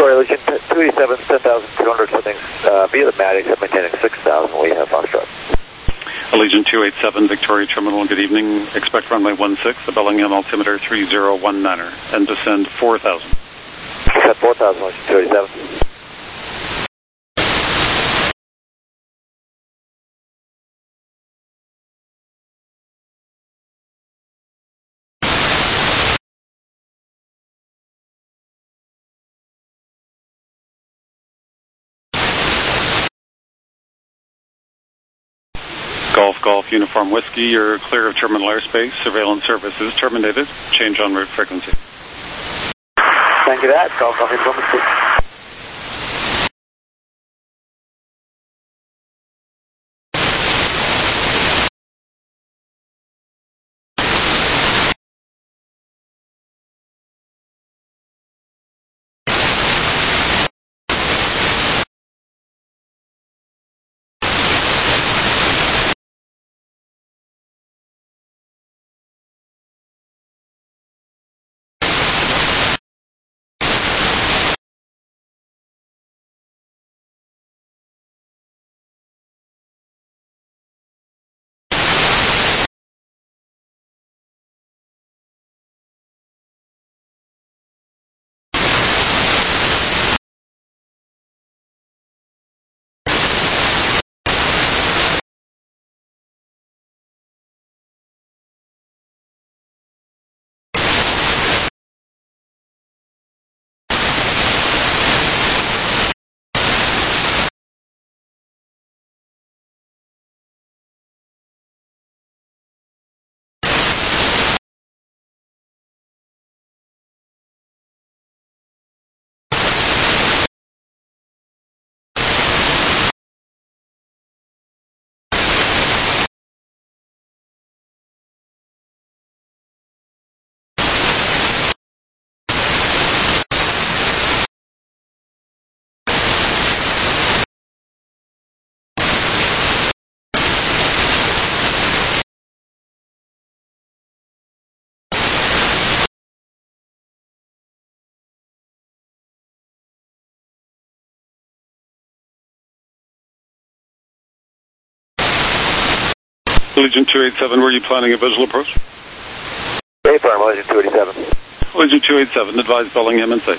Victoria Legion 287, 10,200 settings via the Maddox, maintaining 6,000, we have Foxtrot. Allegiant 287, Victoria Terminal, good evening. Expect runway 16, the Bellingham altimeter 3019er, and descend 4,000. Descend 4,000, Allegiant 287. Golf Golf Uniform Whiskey, you're clear of terminal airspace. Surveillance services terminated. Change en route frequency. Thank you, that. Golf Golf Uniform Whiskey. Allegiant 287, were you planning a visual approach? Affirm, Allegiant 287. Allegiant 287, advise Bellingham inside.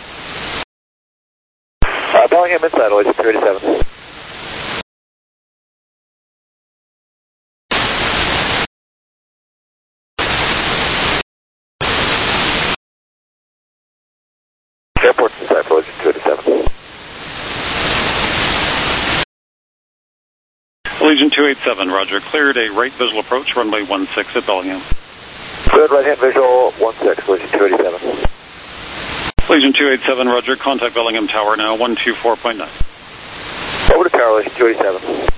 Bellingham inside, Allegiant 287. Airport inside, Allegiant 287. Allegiant 287, roger. Cleared a right visual approach, runway 16 at Bellingham. Good, right-hand visual 16, Allegiant 287. Allegiant 287, roger. Contact Bellingham Tower now, 124.9. Over to tower, Allegiant 287.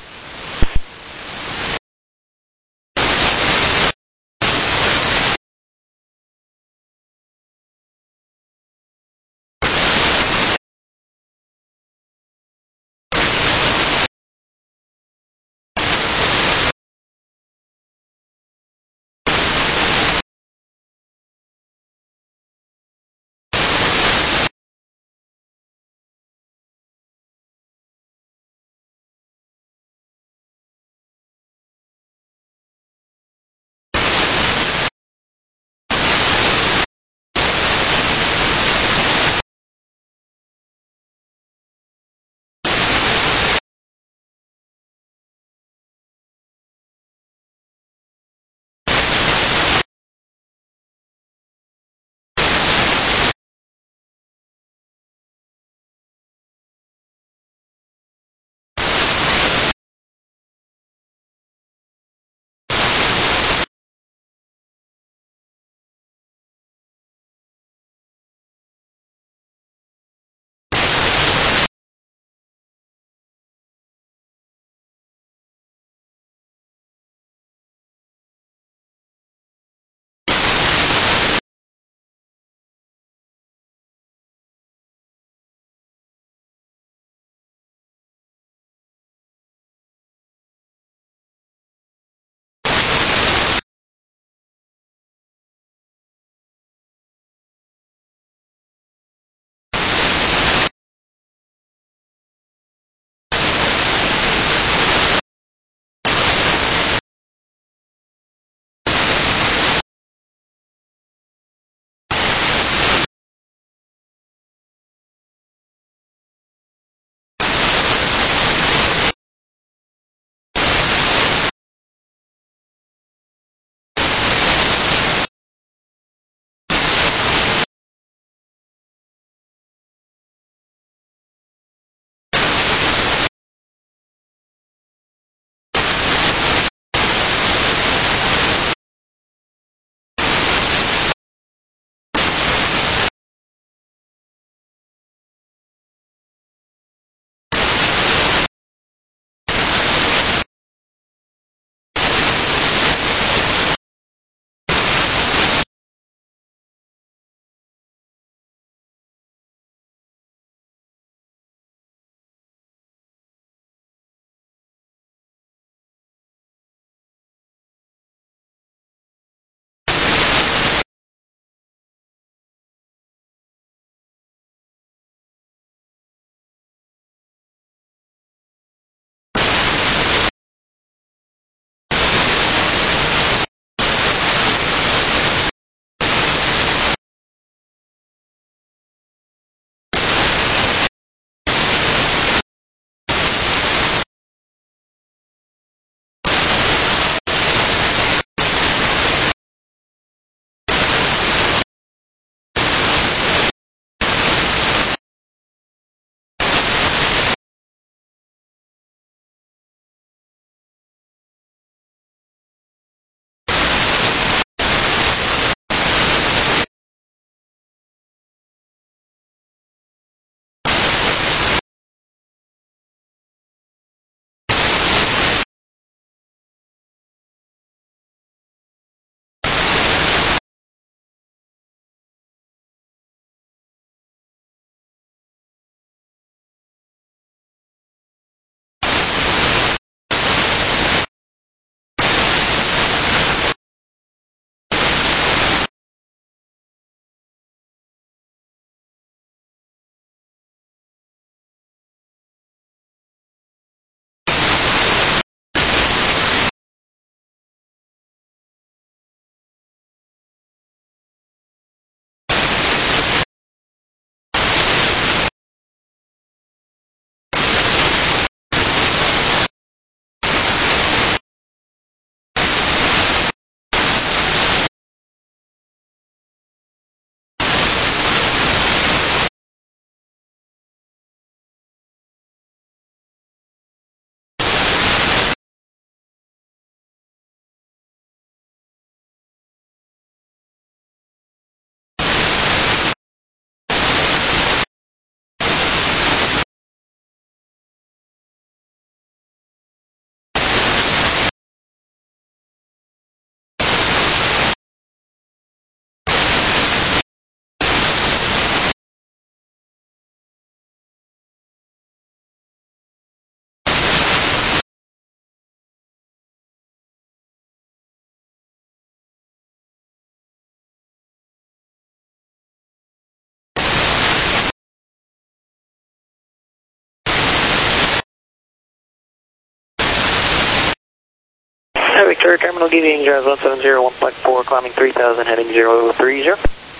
Victoria Terminal, deviating Jazz 170, 1.4, climbing 3000, heading 030.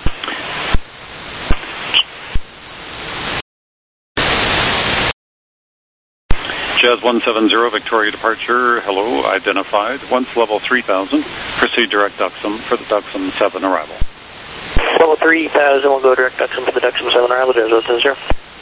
Jazz 170, Victoria departure, hello, identified. Once level 3000, proceed direct Duxham for the Duxham 7 arrival. Level 3000, we'll go direct Duxham for the Duxham 7 arrival, Jazz 170.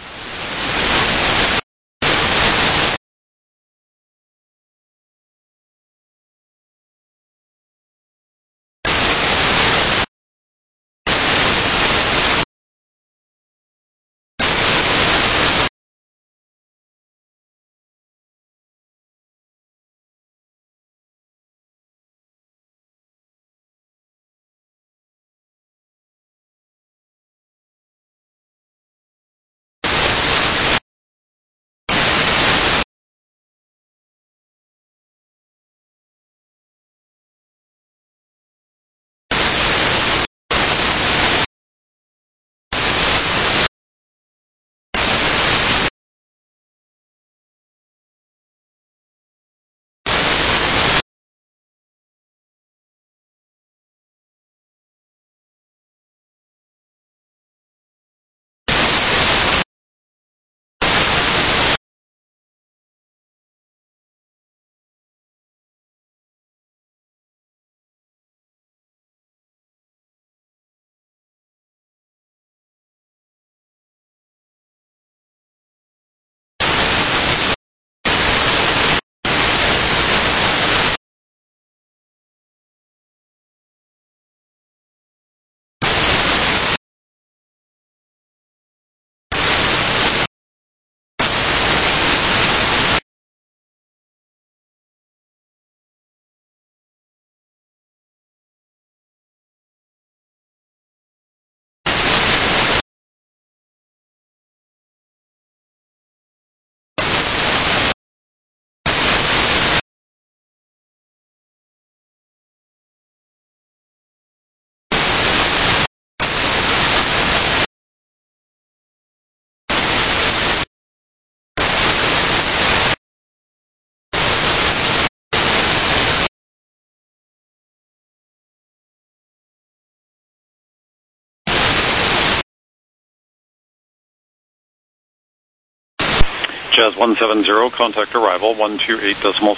Jazz 170, contact arrival 128.6.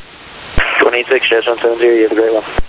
186, Jazz 170, you have a great one.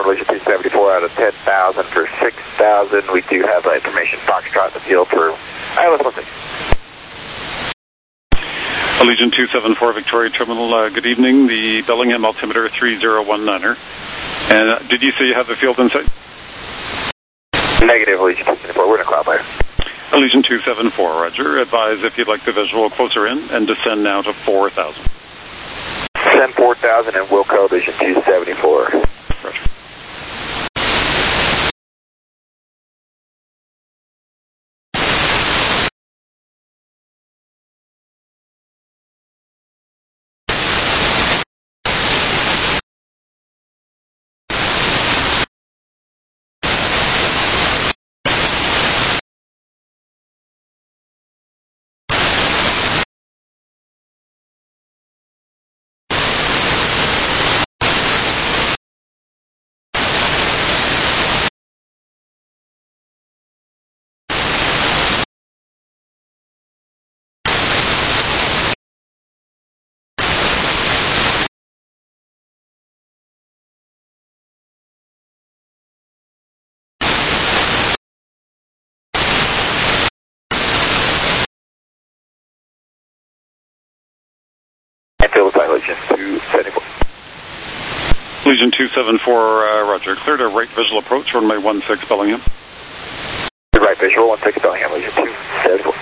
confirm Legion 274 out of 10,000 for 6,000. We do have information Foxtrot in the field for ILS 16. Legion 274 Victoria Terminal, good evening. The Bellingham altimeter 3019er. And did you say you have the field in sight? Negative, Legion 274. We're in a cloud layer. Legion 274, roger. Advise if you'd like the visual closer in and descend now to 4,000. Send 4,000 and Wilco, Legion 274. Roger. And field aside, Legion 274. Legion 274, roger. Cleared a right visual approach, runway 16 Bellingham. Right visual, 16 Bellingham, Legion 274.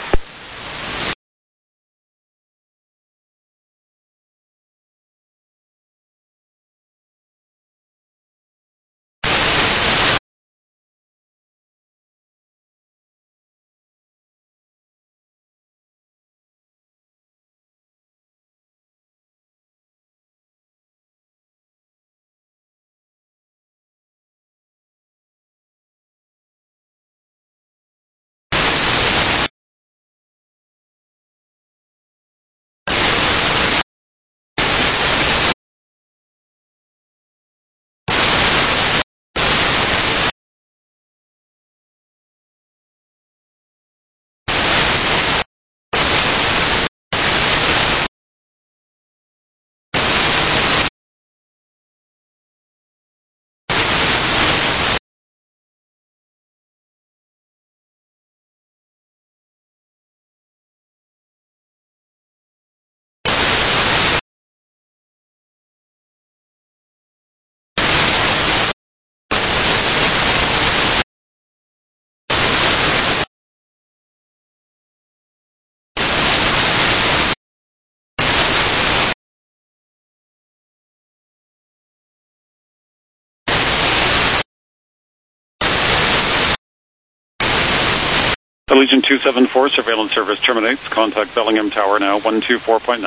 The Legion 274 surveillance service terminates. Contact Bellingham Tower now, 124.9.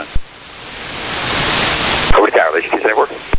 Over to tower, Legion 274.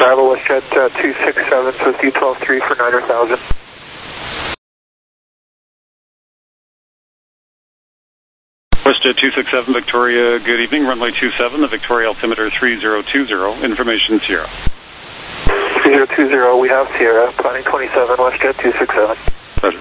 Bravo, WestJet 267, Swift U12-3 for 9,000. WestJet 267, Victoria, good evening. Runway 27, the Victoria altimeter 3020, information Sierra. 3020, we have Sierra, planning 27, WestJet 267. Roger.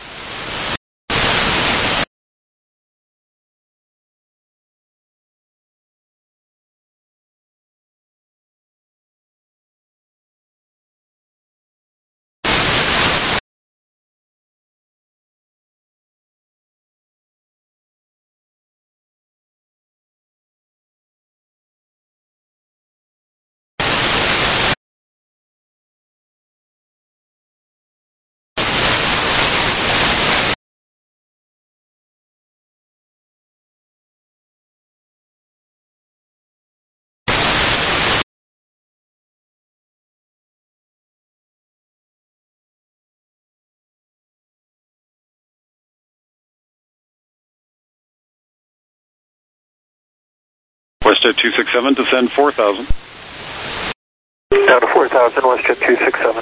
WestJet 267, descend 4,000. Down to 4,000, WestJet 267.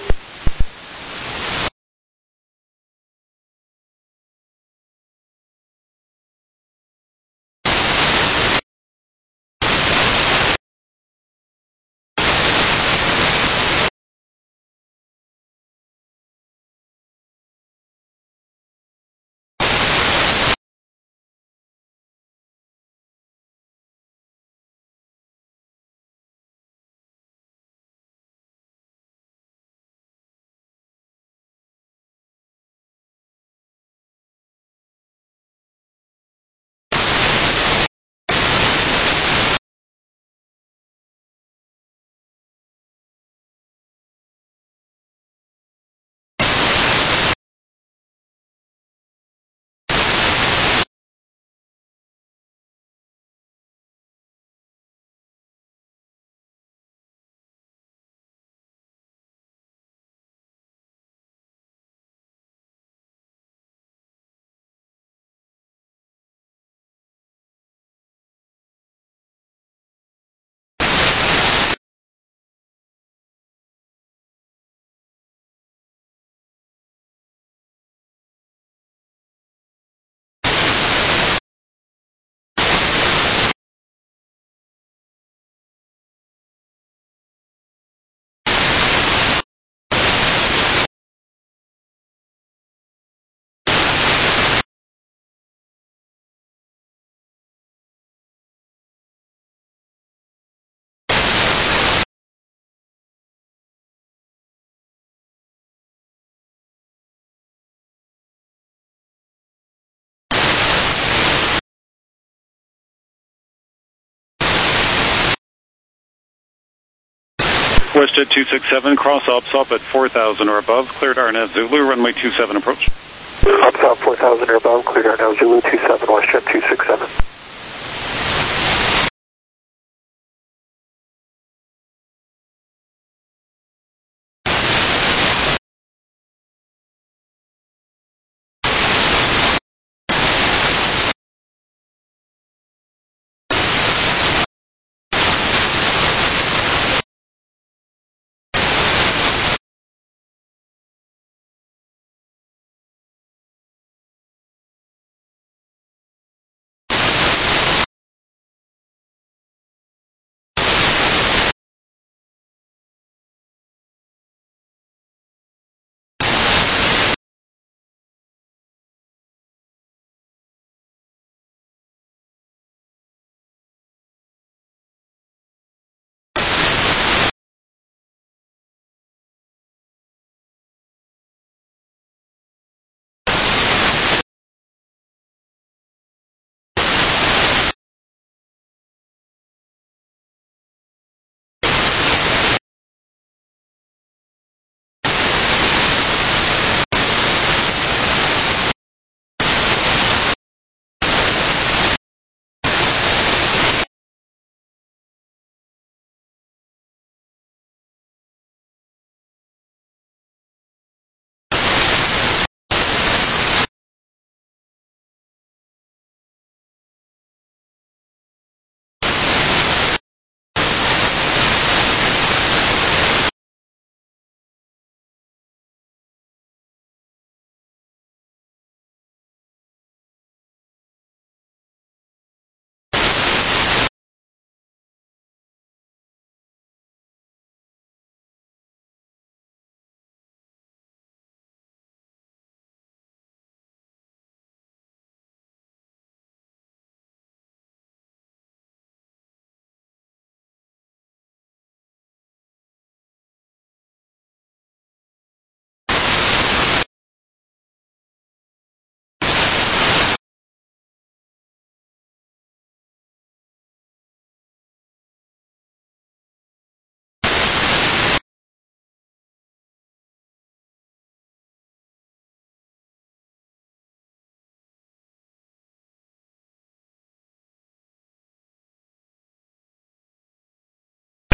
WestJet 267, cross OPSOP at 4,000 or above, cleared RNAV Zulu, runway 27 approach. OPSOP 4,000 or above, cleared RNAV Zulu 27, WestJet 267.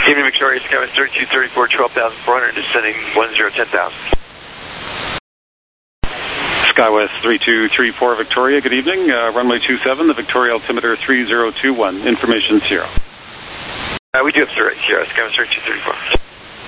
Evening Victoria, Skywest 3234, 12,400, descending 10,000. Skywest 3234 Victoria, good evening. Runway 27, the Victoria altimeter 3021. Information Sierra. We do have Sierra, Skywest 3234.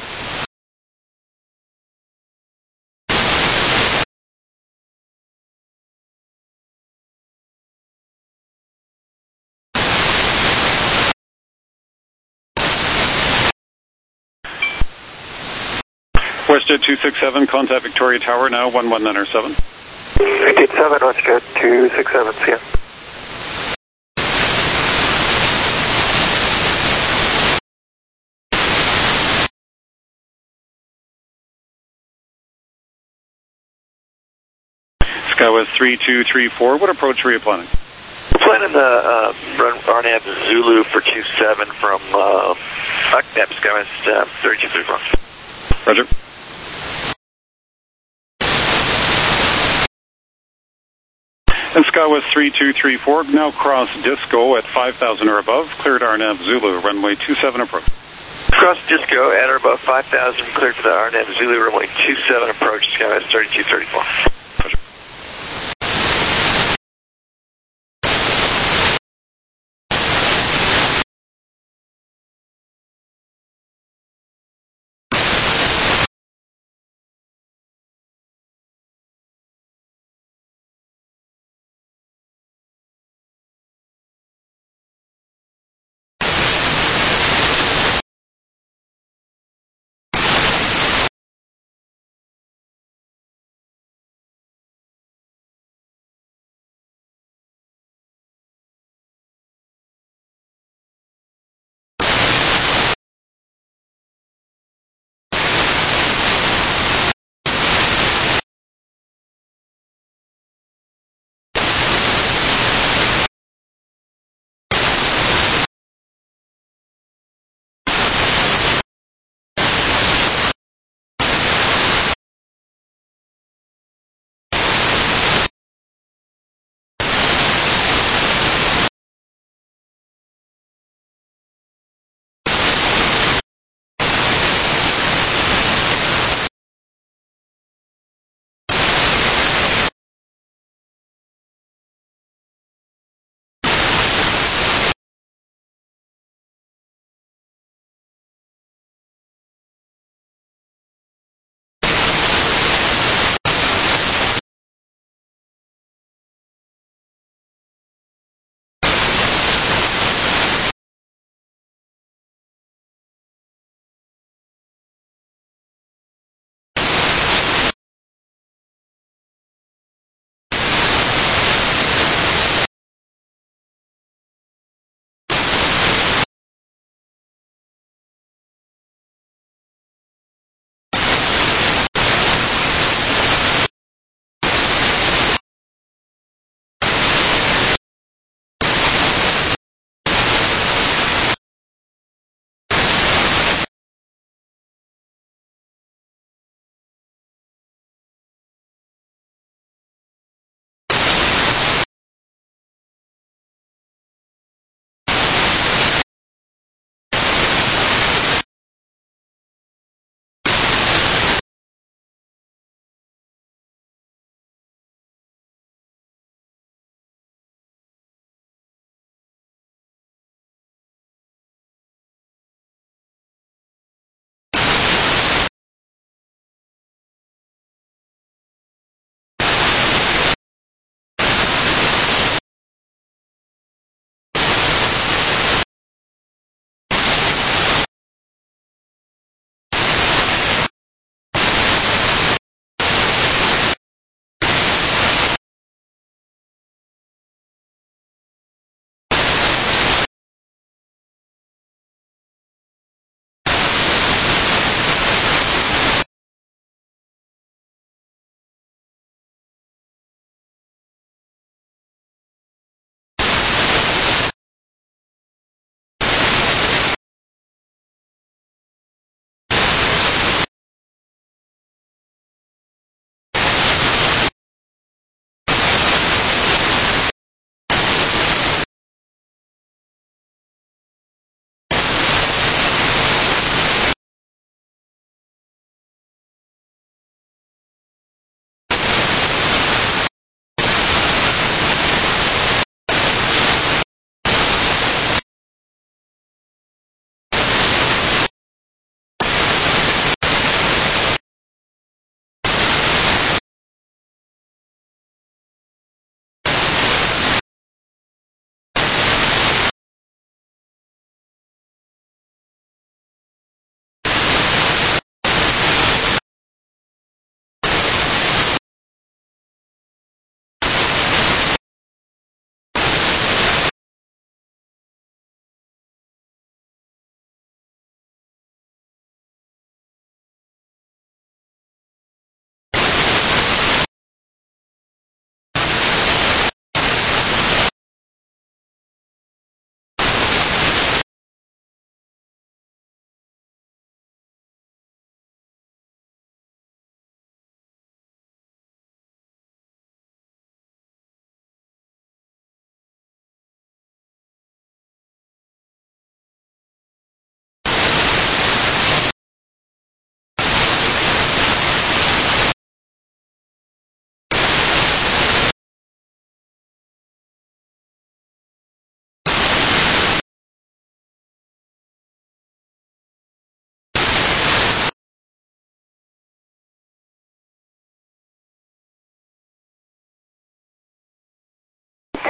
WestJet 267, contact Victoria Tower now, 11907. 87, WestJet 267, see ya. Skywest 3234, what approach are you planning? We're planning the RNAV Zulu for 27 from UCNEP, Skywest 3234. Roger. And Skywest 3234, now cross Disco at 5,000 or above, cleared RNAV Zulu, runway 27 approach. Cross Disco at or above 5,000, cleared for the RNAV Zulu, runway 27 approach, Skywest 3234.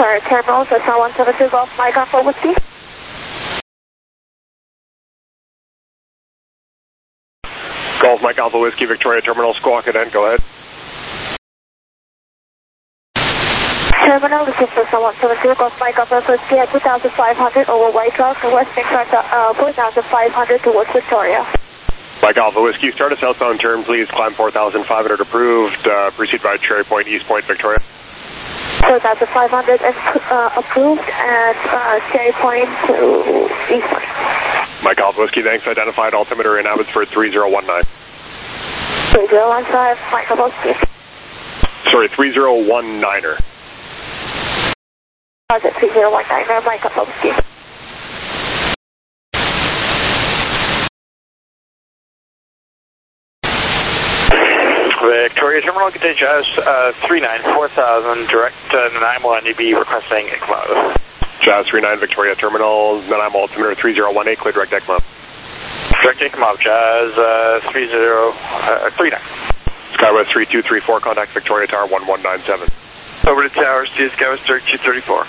Victoria Terminal, so 172 Golf Mike Alpha Whiskey. Golf Mike Alpha Whiskey, Victoria Terminal, Squawk it in, go ahead. Terminal, this is for 172 Golf Mike Alpha Whiskey at 2,500 over White Rock, West Victoria, 4,500 towards Victoria. Mike Alpha Whiskey, start a southbound turn, please. Climb 4,500 approved. Proceed by Cherry Point, East Point, Victoria. 4,500 approved and Cherry Point to East Point. Mike Alpha Whiskey, thanks. Identified altimeter in Abbotsford 3019. 3015, Mike Alpha Whiskey. Sorry, 3019er. Roger, 3019er, Mike Alpha Whiskey. Victoria Terminal, good day, Jazz 39, 4000, direct Nanaimo, NDB requesting ECMO. Jazz 39, Victoria Terminal, Nanaimo altimeter 3018, clear direct ECMO. Direct ECMO, Jazz 3039. Skywest 3234, contact Victoria Tower 1197. Over to Towers, to Skywest 3234.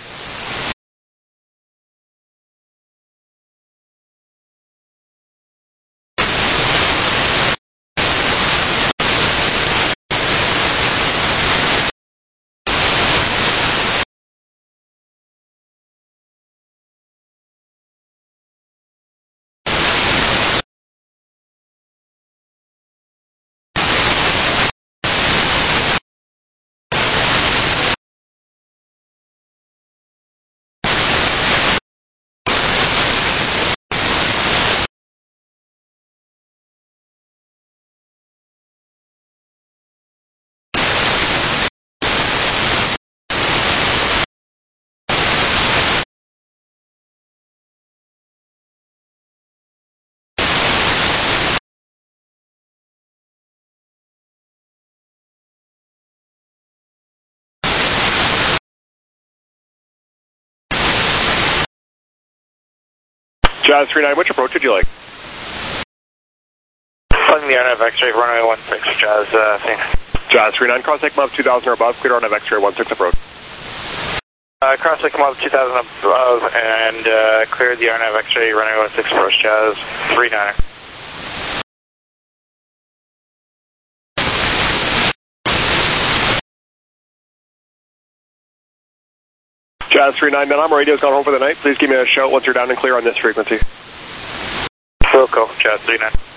Jazz 39, which approach would you like? Flying the RNAV X-ray, runway 16, Jazz, Jazz 39, cross ECMO 2000 or above, clear RNAV X-ray 16 approach. Cross ECMO 2000 above and clear the RNAV X-ray, runway 16 approach, Jazz 39er. Jazz 39, Nanaimo radio's gone home for the night. Please give me a shout once you're down and clear on this frequency. Wilco, Jazz 39.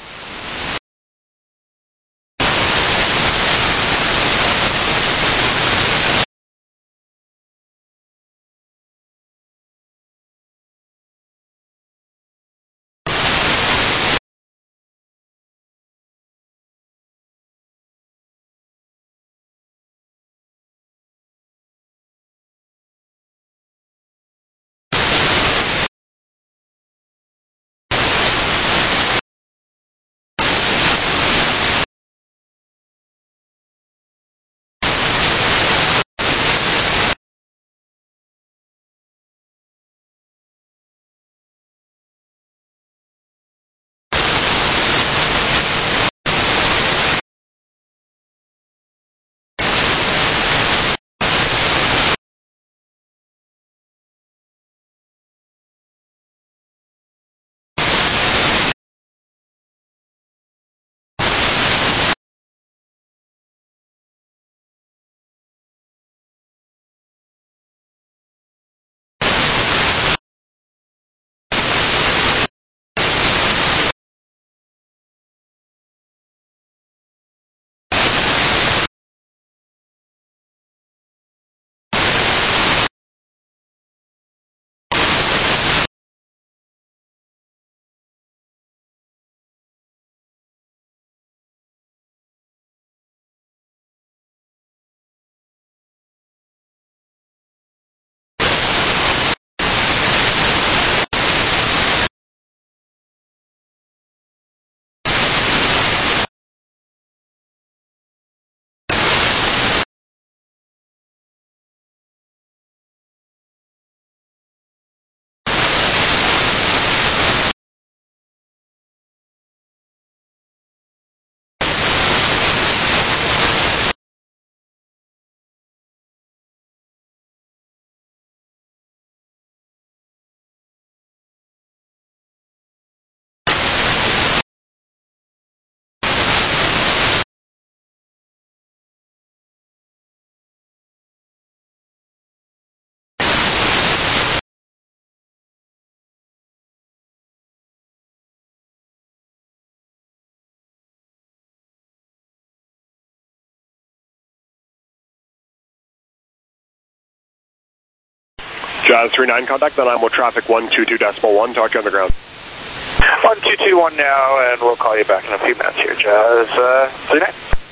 Jazz 39 contact, then I'm with traffic 122.1. Talk to you on the ground. 1221 now, and we'll call you back in a few minutes here, Jazz 39.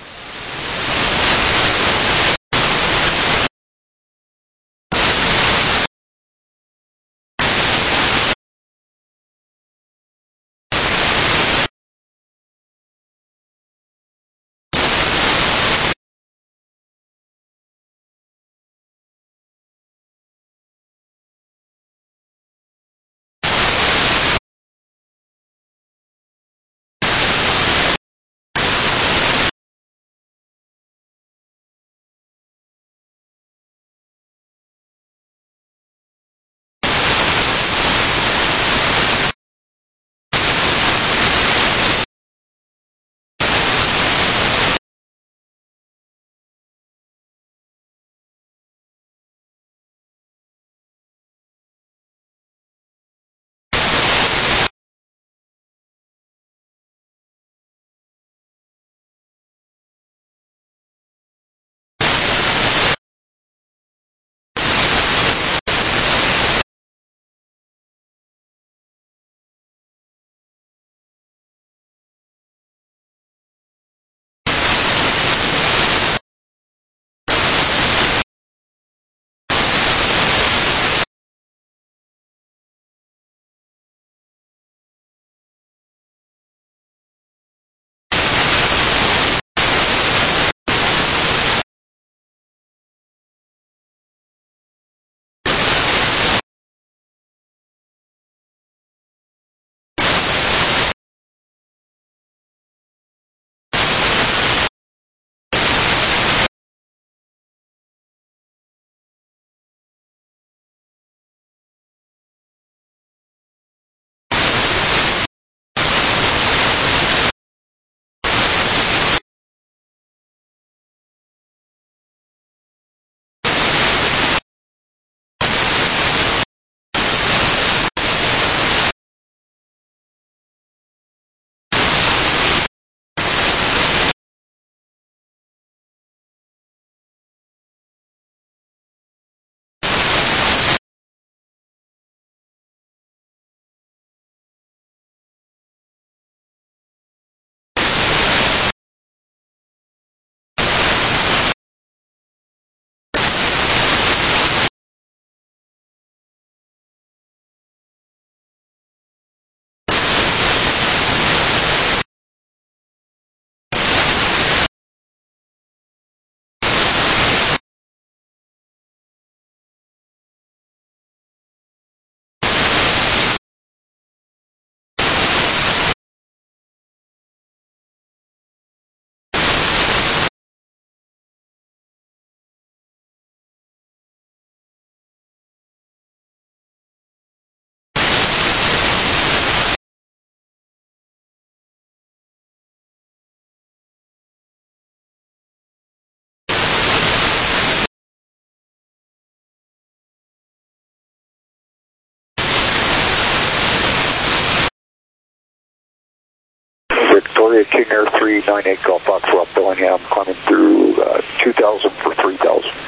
Victoria King Air 398 Golf Fox Rob Bellingham climbing through 2,000 for 3,000.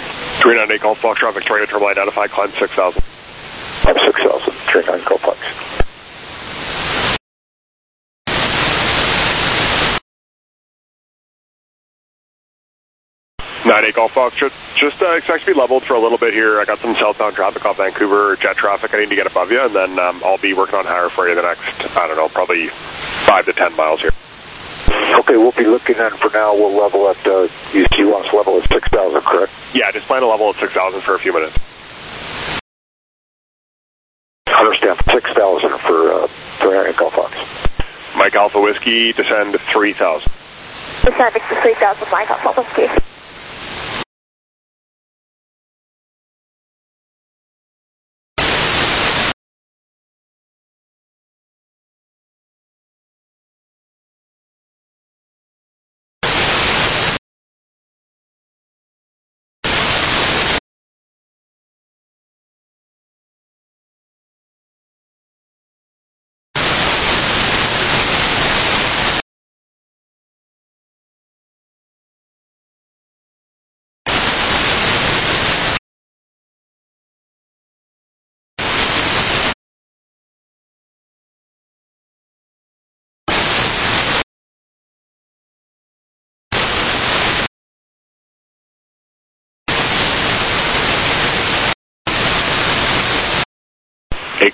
398 Golf Fox Rob Victoria, terminal identified, climb 6,000. Climb 6,000, 39 Golf Fox. Golf Fox, just expect to be leveled for a little bit here. I got some southbound traffic off Vancouver, jet traffic. I need to get above you, and then I'll be working on higher for you the next, I don't know, probably 5 to 10 miles here. Okay, we'll be looking in for now. We'll level at, you want us to level at 6,000, correct? Yeah, just plan to level at 6,000 for a few minutes. Understand, 6,000 for 39 Golf Fox. Mike Alpha Whiskey, descend 3,000. Descending to 3,000, Mike Alpha Whiskey.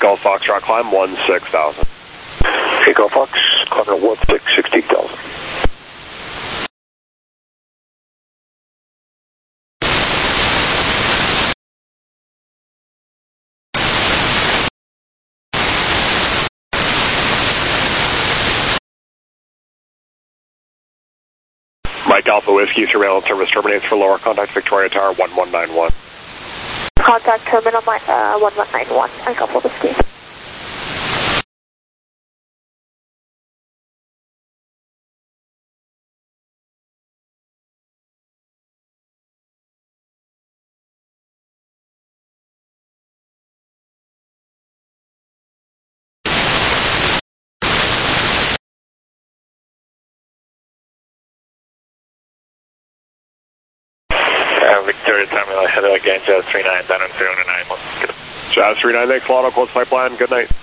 Golf Foxtrot, climb 16,000. 8 Golf Fox, climbing at 16,000. Mike Alpha Whiskey, surveillance service terminates for lower contact Victoria Tower 1191. Contact terminal 1191, Mike Alpha Whiskey. Victoria Terminal, header again, Jazz 39, down on 309. Jazz 39, thanks, Lotto, close pipeline, good night.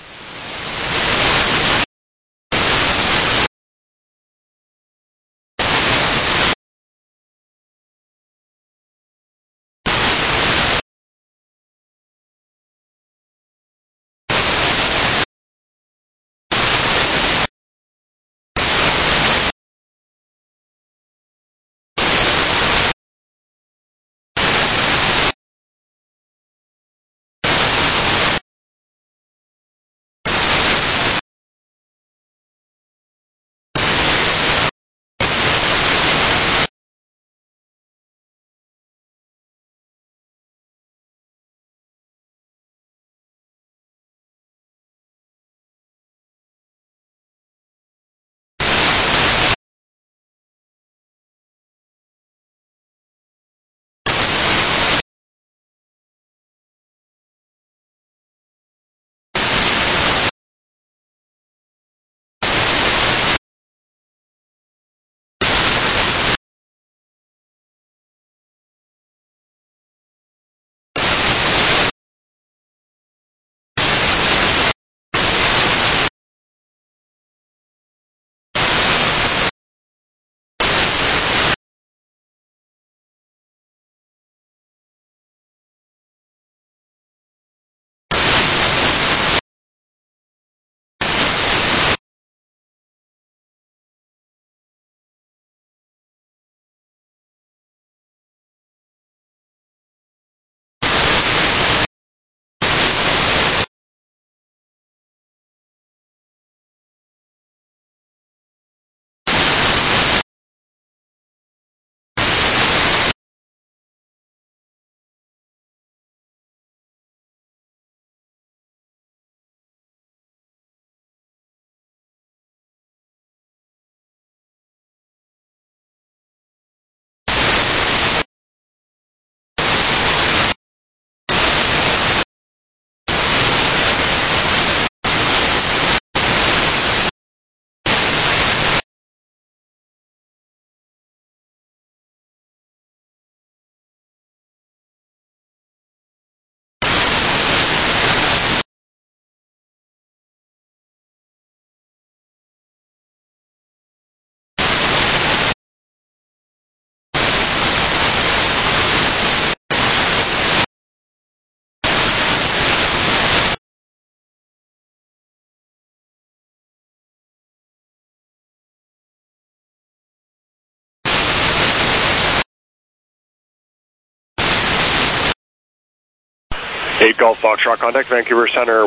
Eight Golf Foxtrot, contact Vancouver Center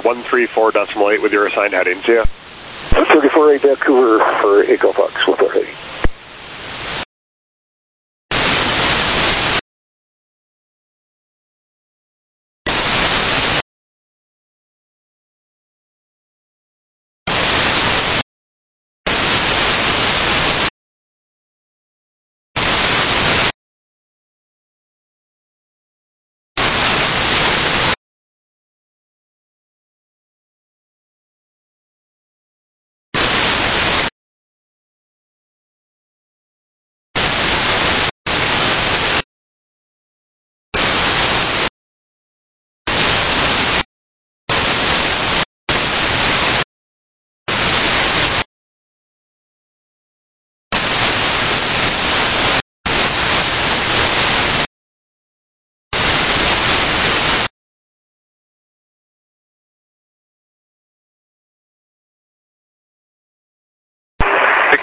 134.8 with your assigned heading. See ya. 34 Vancouver for 8 Golf Fox with our heading.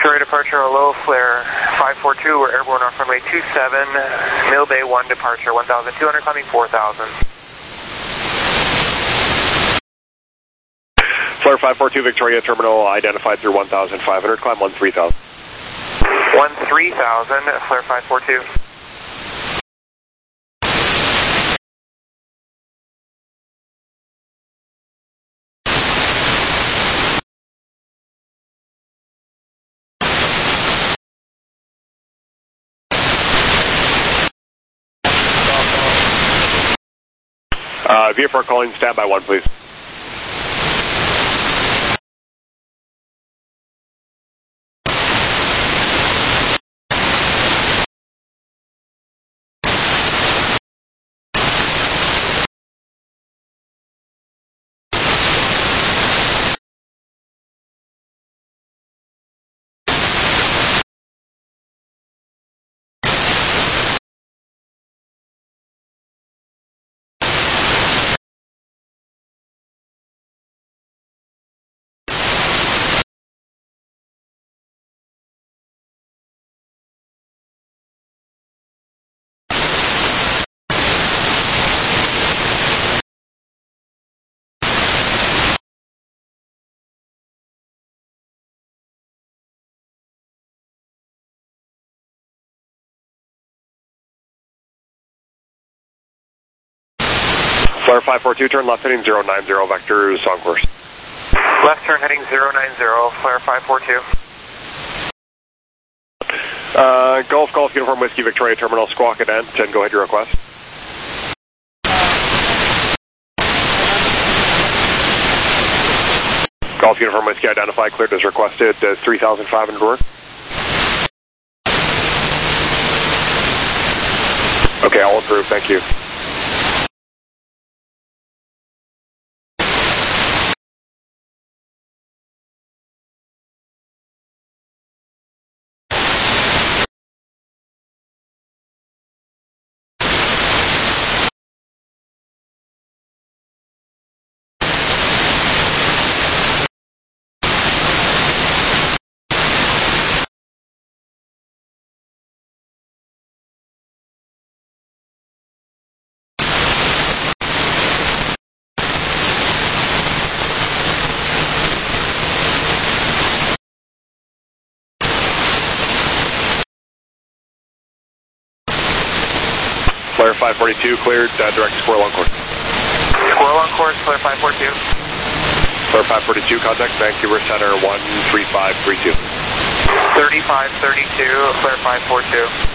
Victoria departure, hello, flare 542, we're airborne off runway 27, Mill Bay 1 departure, 1,200, climbing 4,000. Flare 542 Victoria Terminal identified through 1,500, climb 13,000. 13,000, flare 542. VFR calling, standby 1, please. Flare 542, turn left heading 090, vectors on course. Left turn heading 090, flare 542. Golf Uniform Whiskey Victoria Terminal, squawk cadent, and go ahead your request. Golf Uniform Whiskey identified, cleared as requested, 3,500 work. Okay, all approved, thank you. Flare 542 cleared, direct squirrel on course. Squirrel on course, flare 542. Flare 542, contact Vancouver Center 13532. 3532, flare 542.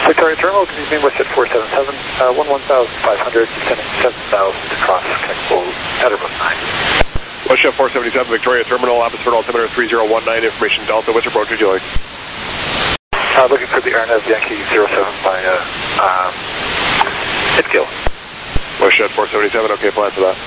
Victoria Terminal, good evening, WestJet 477, 11,500, descending 7,000 across connectable Peterborough 9. WestJet 477, Victoria Terminal, atmosphere altimeter 3019, information Delta, which approach would you like? Looking for the RNAV Yankee 07 by Pitkill. WestJet 477, okay, plan for that.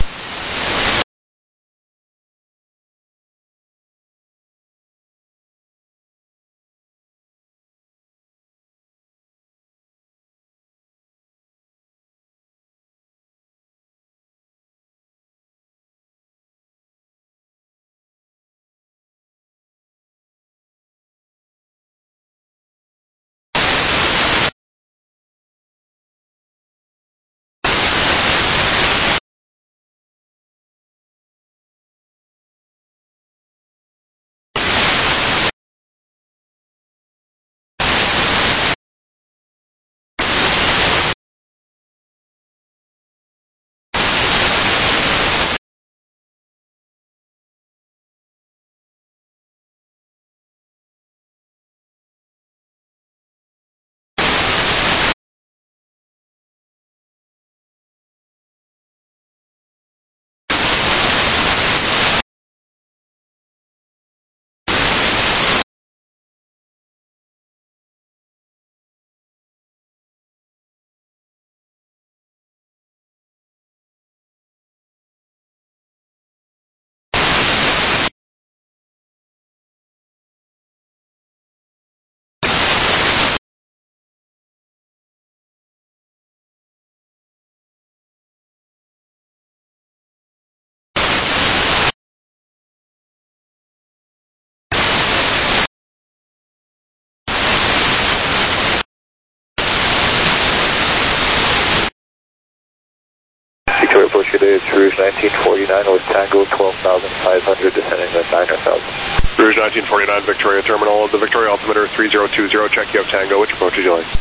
Victoria approach today, it's Rouge 1949 with Tango 12,500, descending to 9,000. Rouge 1949, Victoria Terminal, the Victoria altimeter 3020, check you have Tango, which approach would you like?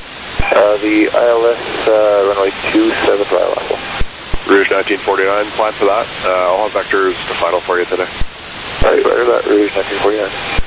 The ILS runway 27 via level. Rouge 1949, plan for that. I'll have vectors to final for you today. Alright, right about Rouge 1949.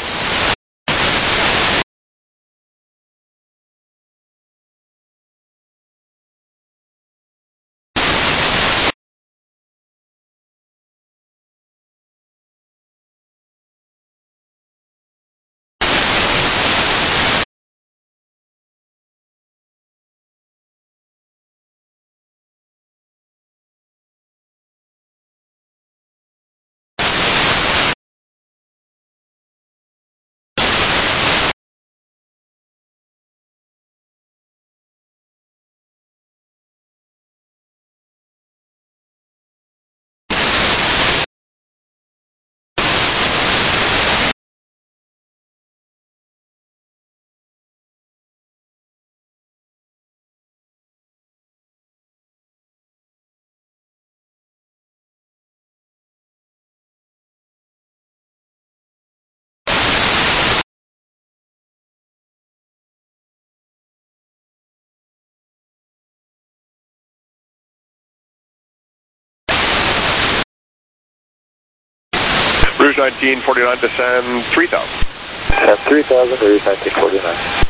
Rouge 1949, descend 3,000. Descend 3,000, Rouge 1949.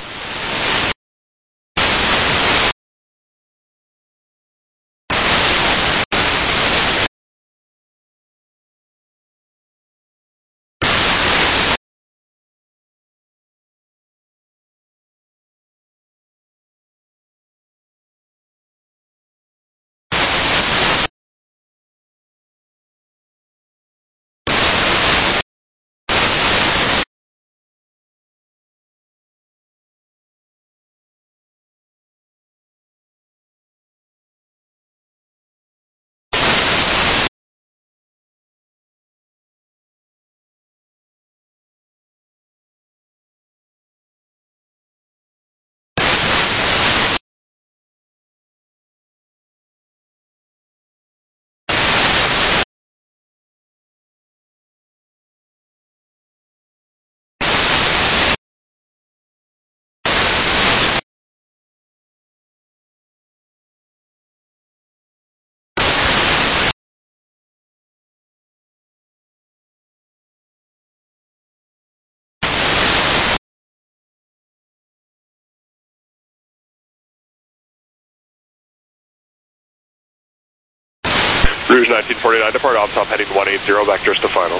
1949, depart OPSOP heading 180, vectors to final.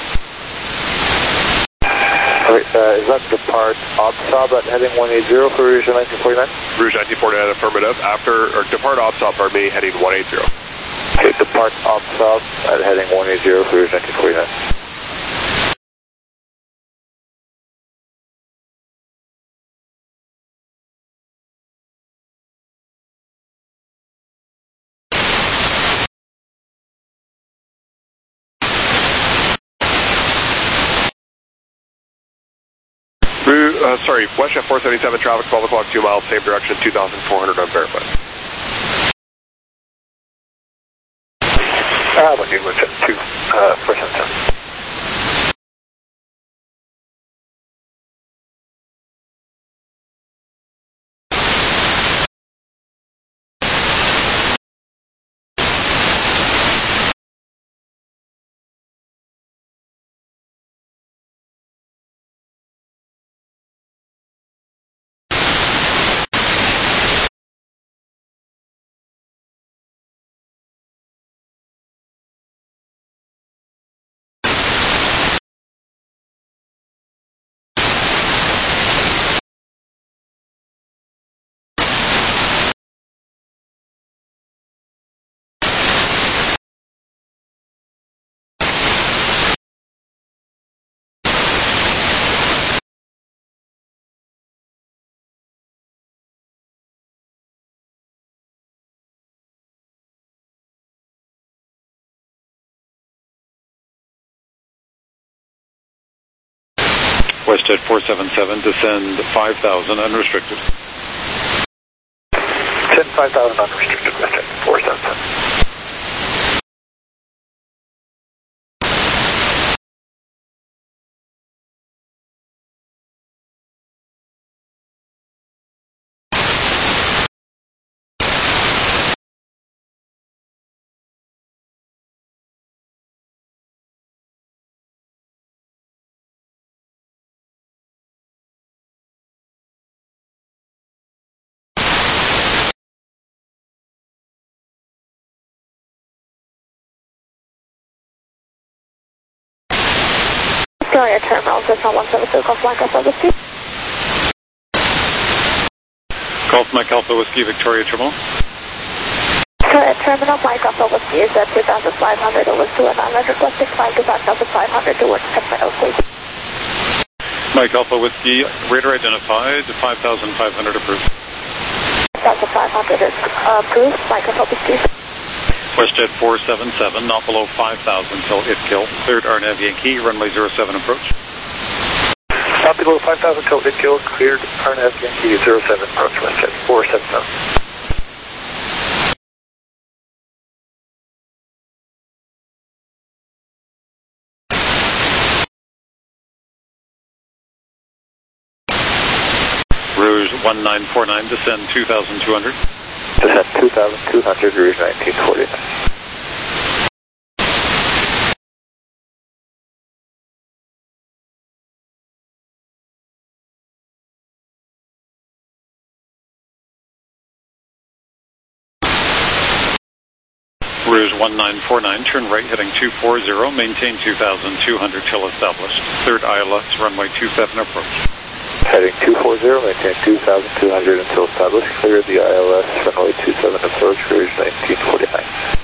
Alright, is that depart OPSOP at heading 180 for Rouge 1949? Rouge 1949, affirmative. Depart OPSOP, pardon me, heading 180. Okay, depart OPSOP at heading 180 for Rouge 1949. Sorry, Westjet 477, traffic 12 o'clock, 2 miles, same direction, 2,400 unverified. When you look at 477. Westjet 477, descend 5,000 unrestricted. Descend 5,000 unrestricted, Westjet 477. Victoria Terminal, Cessna 172, Golf Mike Alpha Whiskey. Golf Mike Alpha Whiskey, Victoria Terminal. Victoria Terminal, Mike Alpha Whiskey is at 2,500 over to an island, requesting 5,500 towards Sacramento, please. Mike Alpha Whiskey, radar identified, 5,500 approved. 5,500 is approved, Mike Alpha Whiskey. Westjet 477, not below 5,000 till ITKIL. Cleared RNAV Yankee, runway 07 approach. Not below 5,000 till ITKIL, cleared RNAV Yankee 07 approach, Westjet 477. Rouge 1949, descend 2,200. Descend 2,200, Rouge 1949. Rouge 1949, turn right heading 240, maintain 2,200 till established. Cleared ILS, runway 27 approach. Heading 240, maintain 2,200 until established. Clear the ILS, runway 27 approach, Rouge 1949.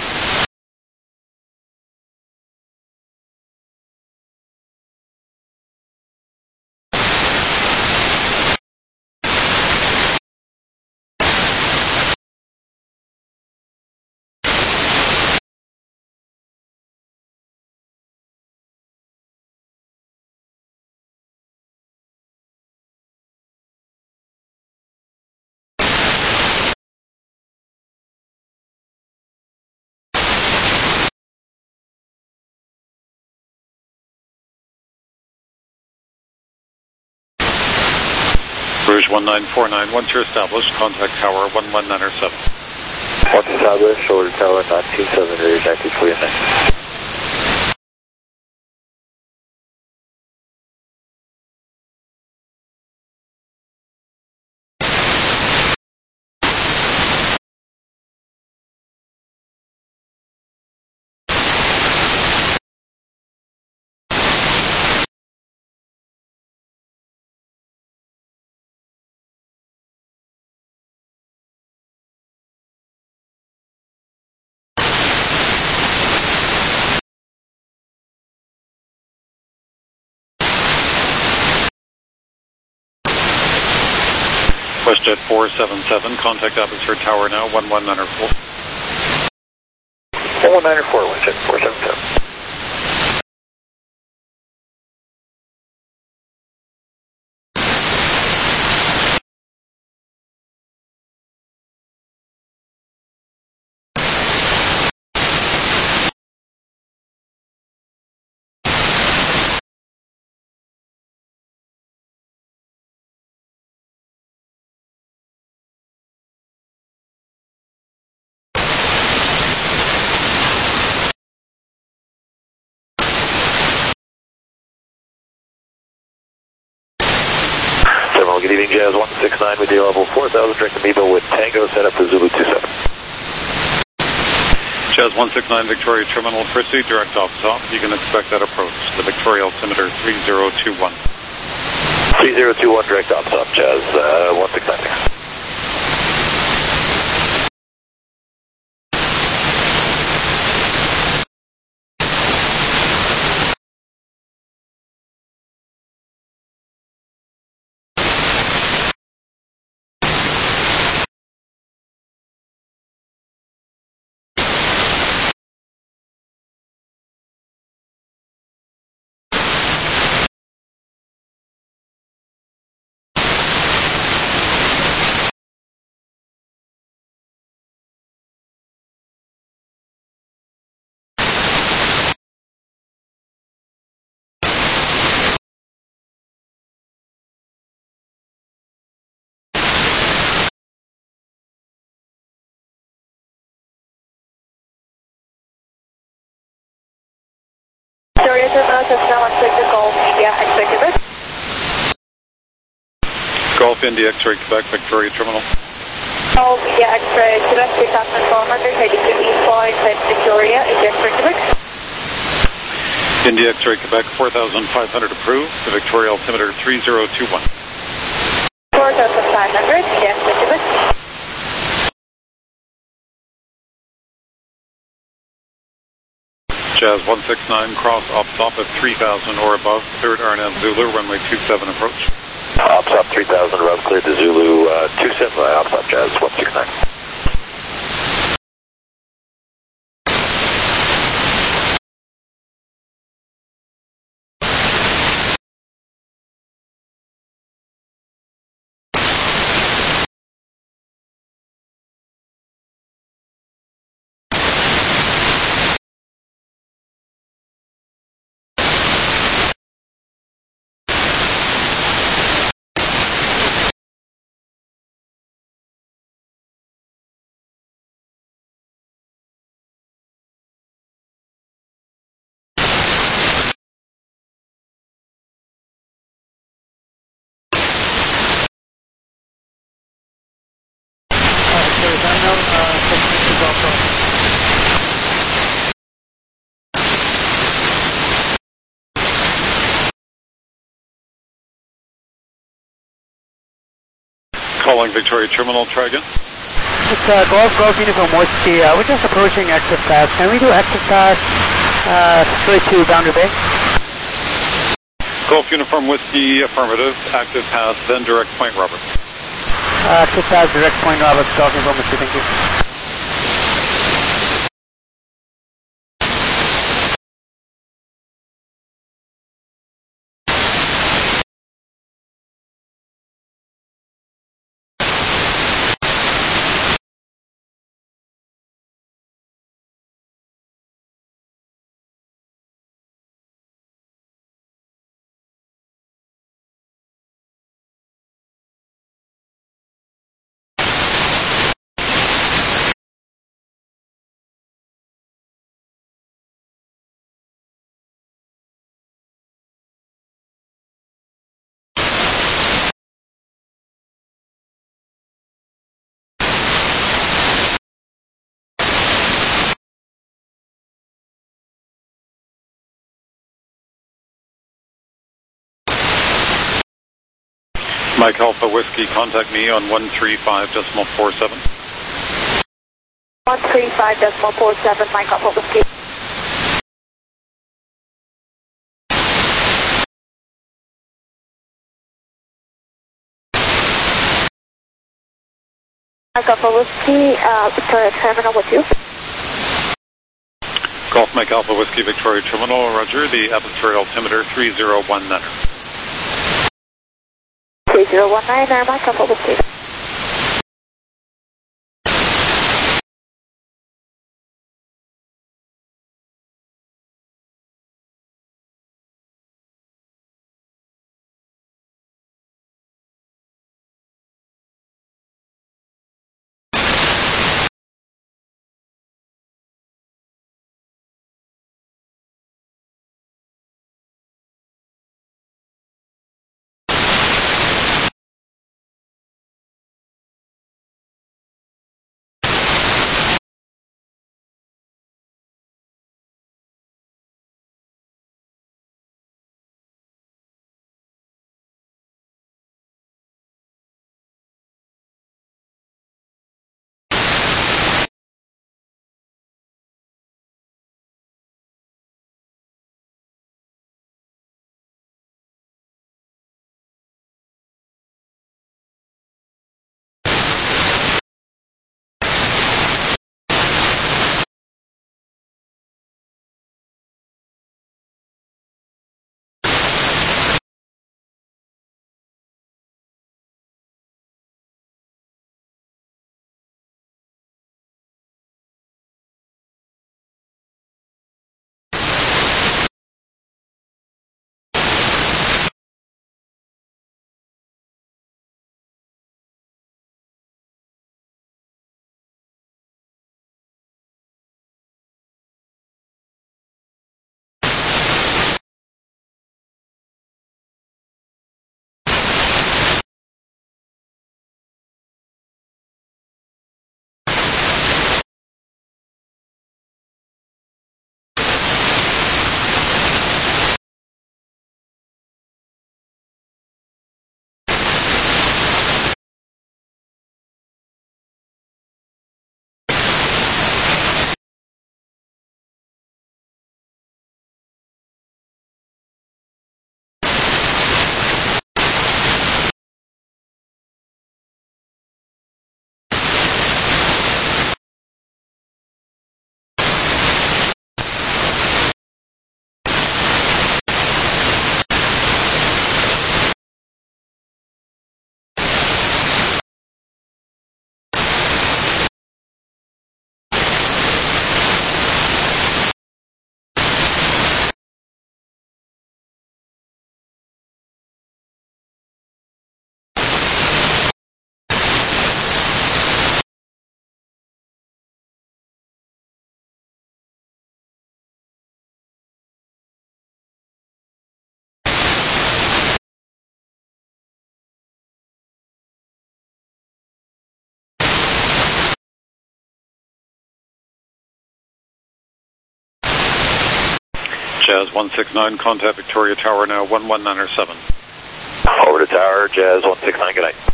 Rouge 1949, once you're established, contact tower 11907. Once established, shoulder tower 197, Rouge 1949. WestJet 477, contact atmosphere tower now, 1194. 1194, WestJet 477. Good evening, Jazz 169 with you, level 4000, direct Amoeba with Tango, set up for Zulu 27. Jazz 169 Victoria Terminal, proceed direct off top. You can expect that approach. The Victoria altimeter 3021. 3021 direct off top, Jazz 169. Victoria Terminal, Cessna 160 Golf, India, X-ray Quebec. Golf India X-ray Quebec, Victoria Terminal. Golf India X-ray Quebec, 3400, heading to East Point, at Victoria, India X-ray Quebec. India X-ray Quebec 4500 approved. The Victoria altimeter 3021. 4500, India X-ray Quebec. Jazz 169, cross up top at 3000 or above, cleared RNM Zulu, runway 27 approach. Op top 3000, route cleared to Zulu 27, op top Jazz 169. Calling Victoria Terminal, try again. It's Golf Uniform Whiskey. We're just approaching exit pass. Can we do exit pass straight to Boundary Bay? Golf Uniform Whiskey, affirmative. Active pass, then direct Point Roberts. Exit pass, direct Point Roberts, Golf Uniform Whiskey, thank you. Mike Alpha Whiskey, contact me on 135.47. 135.47, Mike Alpha Whiskey. Mike Alpha Whiskey, Victoria Terminal with you. Golf Mike Alpha Whiskey Victoria Terminal, roger, the atmospheric altimeter 3019er. 3019er, Mike Alpha Whiskey. Jazz 169, contact Victoria Tower now, 11907. Over to Tower, Jazz 169, good night.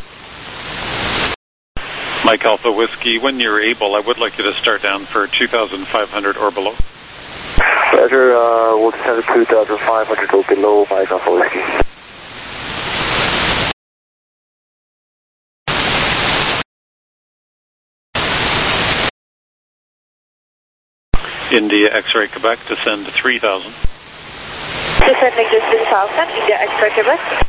Mike Alpha Whiskey, when you're able, I would like you to start down for 2,500 or below. Roger, we'll descend to 2,500 or below, Mike Alpha Whiskey. India X-Ray Quebec, descend 3,000. Descending to 3,000, India X-Ray Quebec.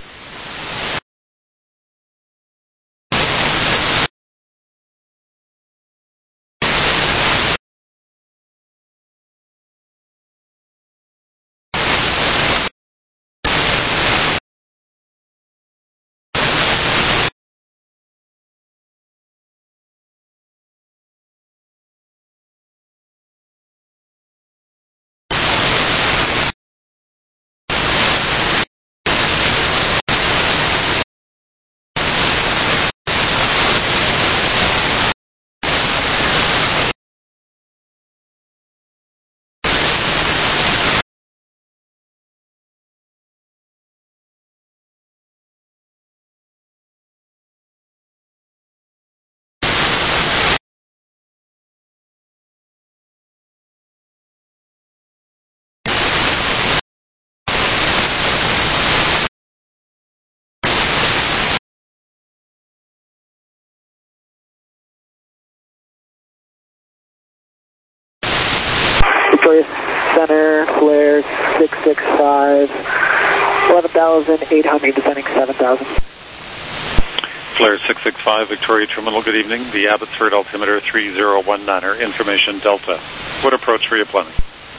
665, 11,800, descending 7,000. Flare 665, Victoria Terminal, good evening. The Abbotsford altimeter 3019er, information Delta. What approach were you planning?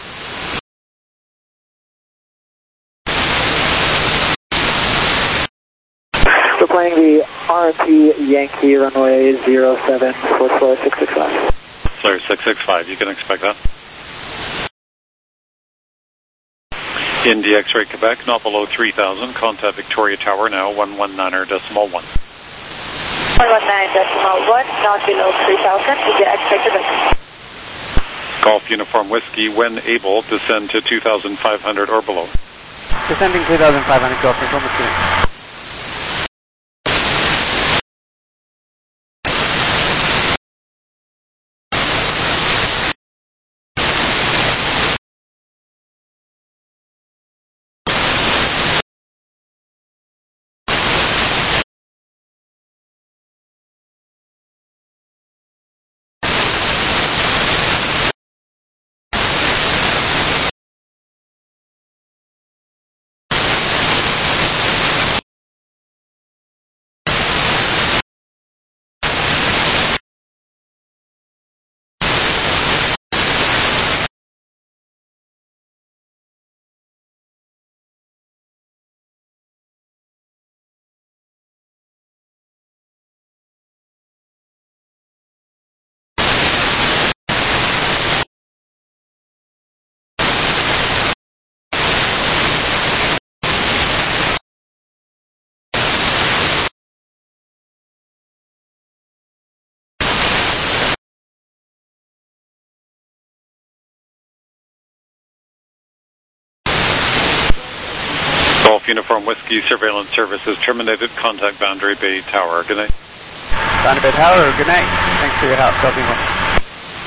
We're planning the RMP Yankee runway 07 for Flare 665. Flare 665, you can expect that. Indy X-ray Quebec, not below 3,000. Contact Victoria Tower now, 119.1. 119.1, not below 3,000, Indy X-ray Quebec. Golf Uniform Whiskey, when able, descend to 2,500 or below. Descending 2,500, Golf Uniform Whiskey. Golf Uniform Whiskey surveillance service is terminated. Contact Boundary Bay Tower. Good night. Boundary Bay Tower, good night. Thanks for your help, Golf Uniform.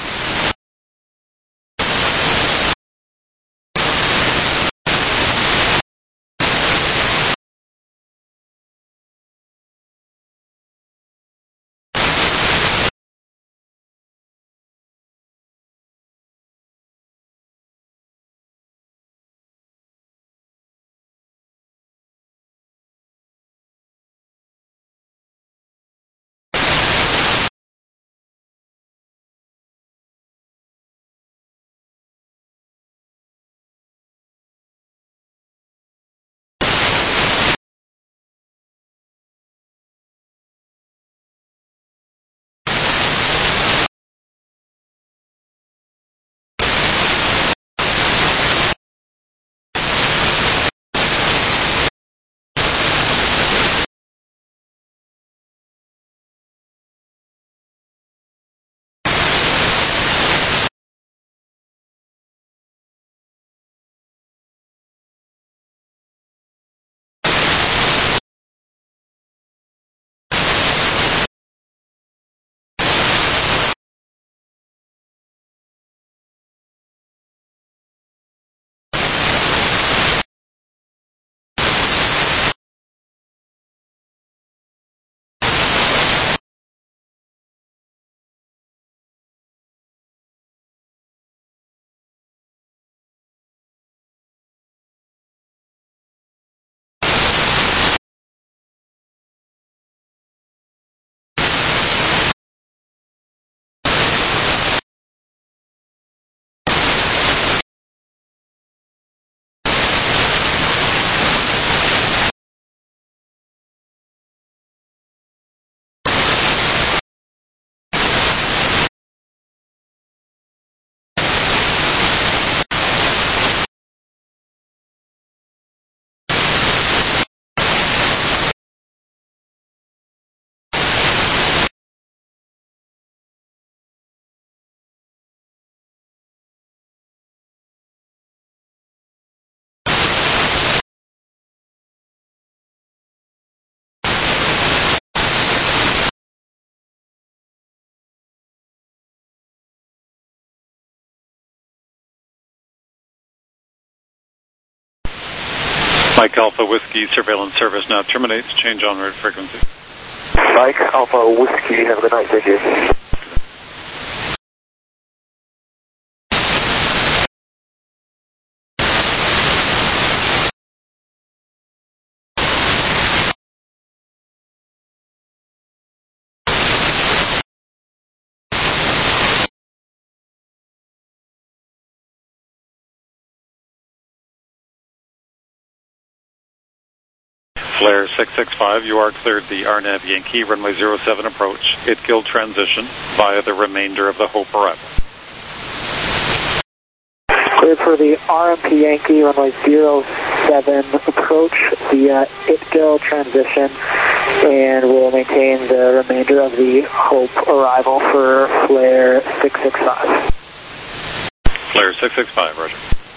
Mike Alpha Whiskey surveillance service now terminates. Change en route frequency. Mike Alpha Whiskey, have a good night, thank you. Flare 665, you are cleared the RNAV Yankee, runway 07 approach, Itgill transition via the remainder of the Hope arrival. Cleared for the RMP Yankee, runway 07 approach via Itgill transition, and we'll maintain the remainder of the Hope arrival for Flare 665. Flare 665, roger.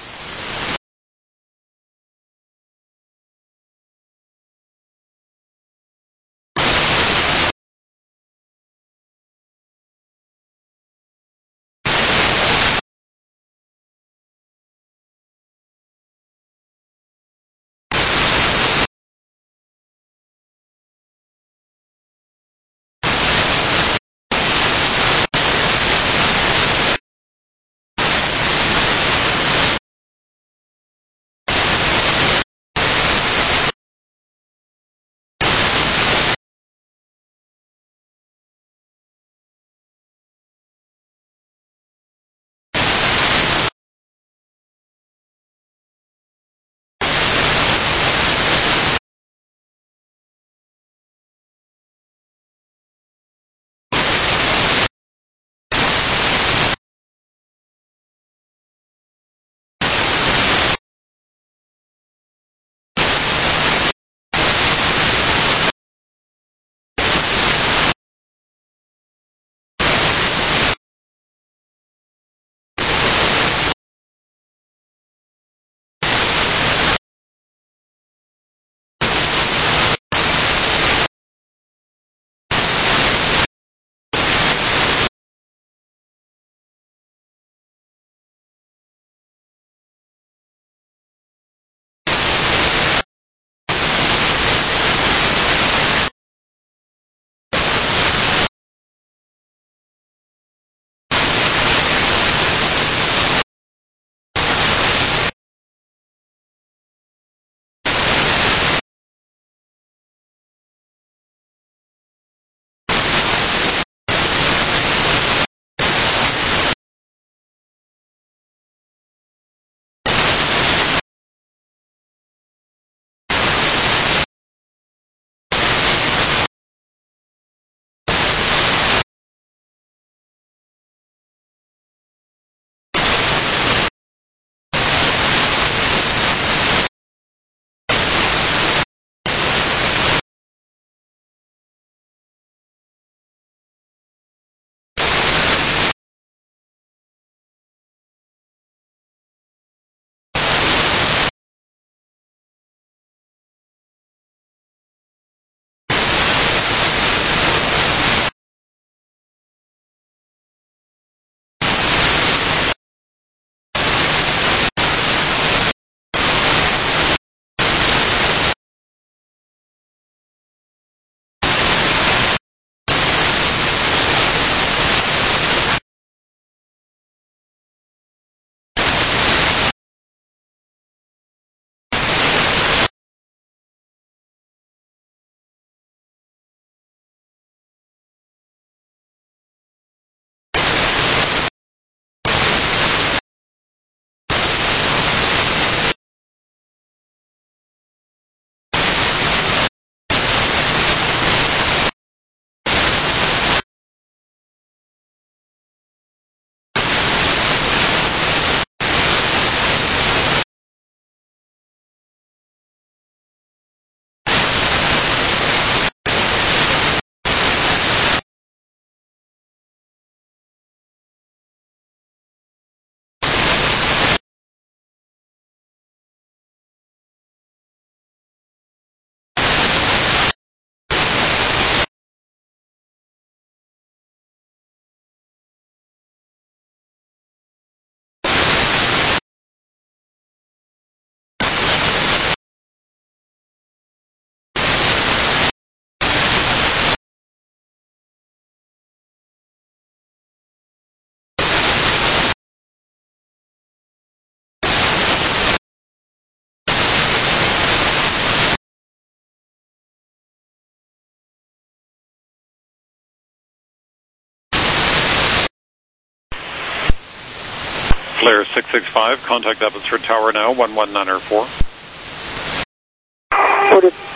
Flare 665, contact Abbotsford Tower now, 11904. Ported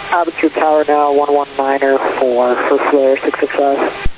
Altitude Tower now, 119er for flare 665.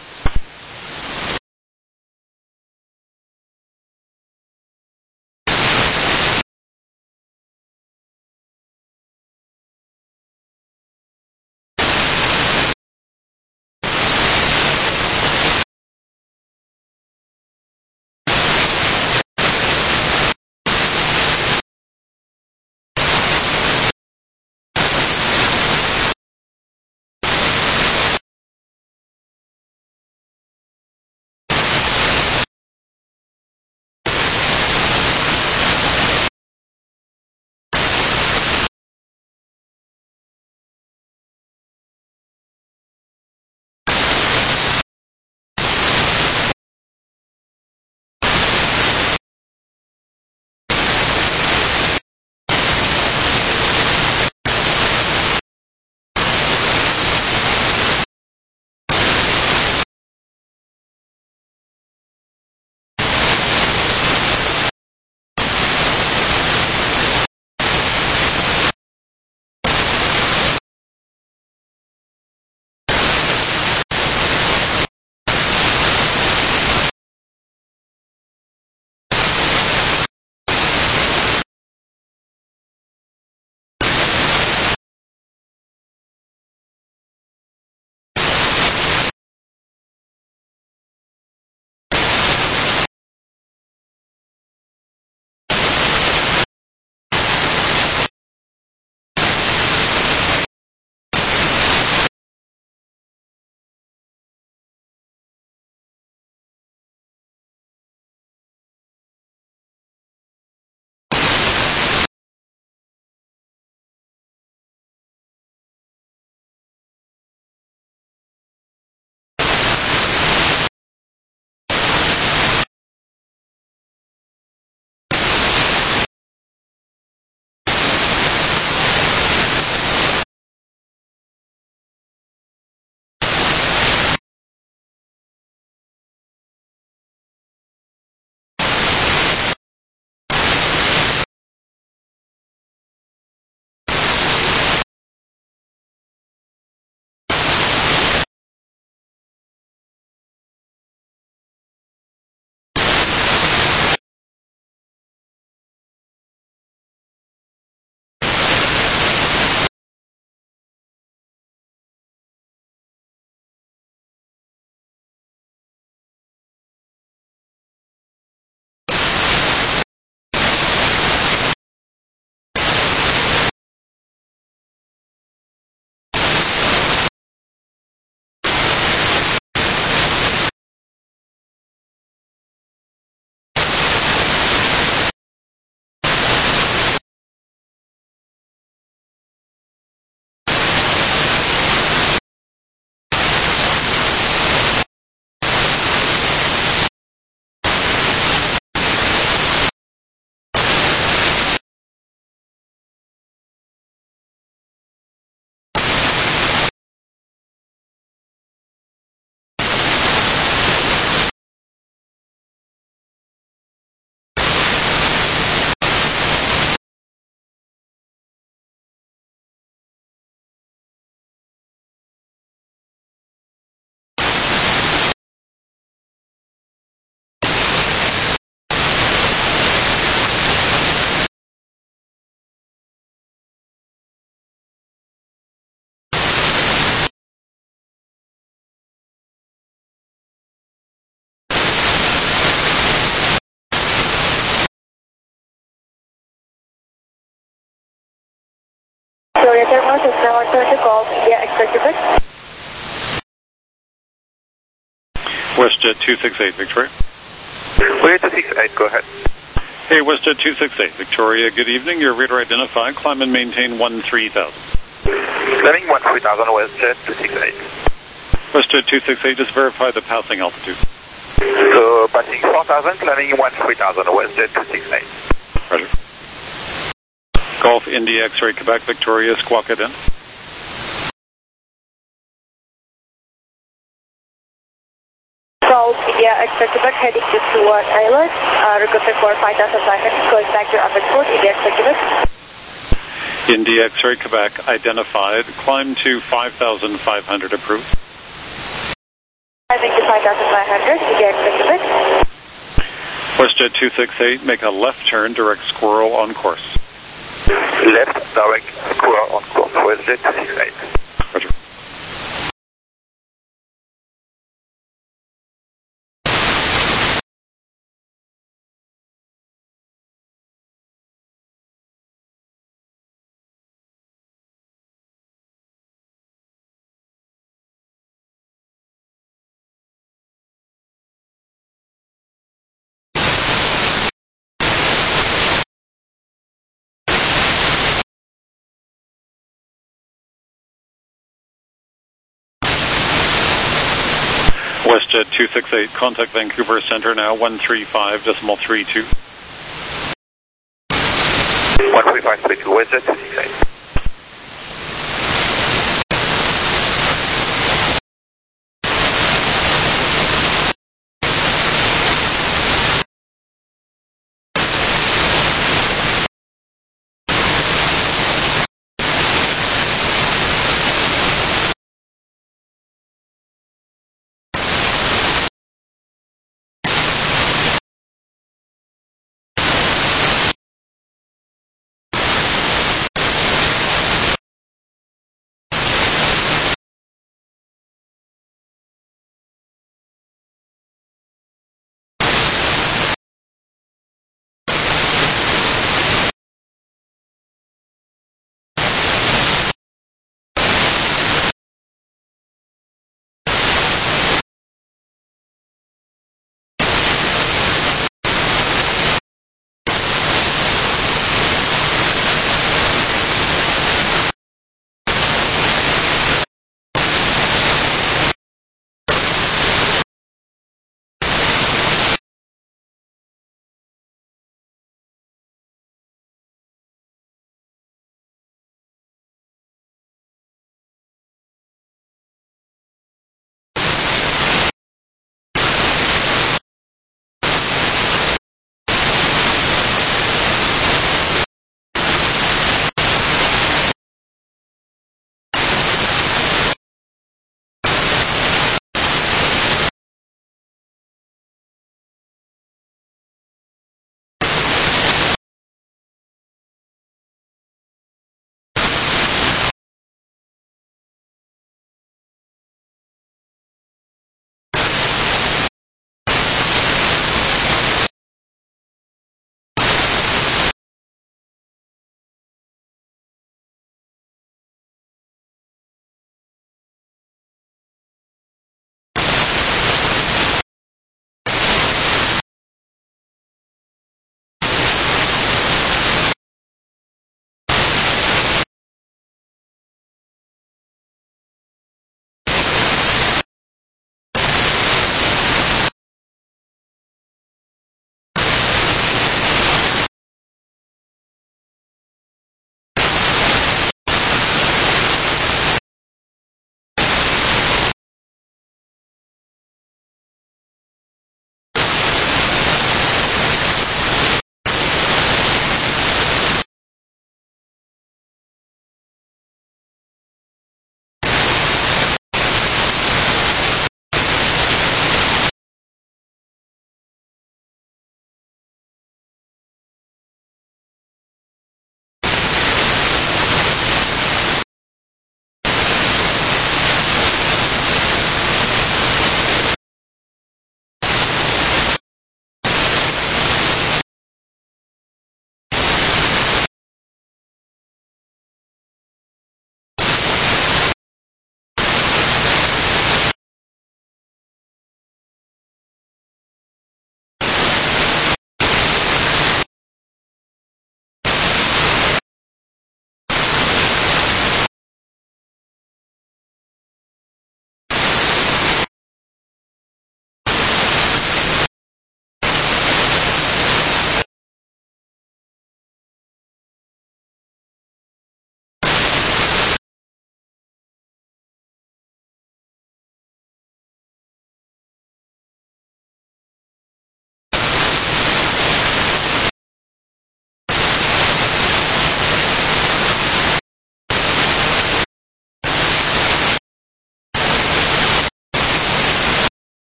Victoria Thermal, System 170 Golf, India, expect to pick. WestJet 268, Victoria. Clear 268, go ahead. Hey, WestJet 268, Victoria, good evening. Your radar identified, climb and maintain 13,000. Climbing 13,000, WestJet 268. WestJet 268, just verify the passing altitude. So, passing 4,000, climbing 13,000, WestJet 268. Roger. Golf India X-Ray Quebec, Victoria, squawk it in. Golf India X-Ray Quebec, heading just toward island. Requested for 5,500, going back to Ahmedpur, India X-Ray Quebec. Indy X-ray Quebec identified. Climb to 5,500 approved. I think to 5,500, Indy X-ray Quebec. WestJet 268, make a left turn, direct Squirrel on course. Left, direct, Squirrel on course, WestJet 268. Roger. WestJet 268, contact Vancouver Centre now, 135.32. 135.32, WestJet 268.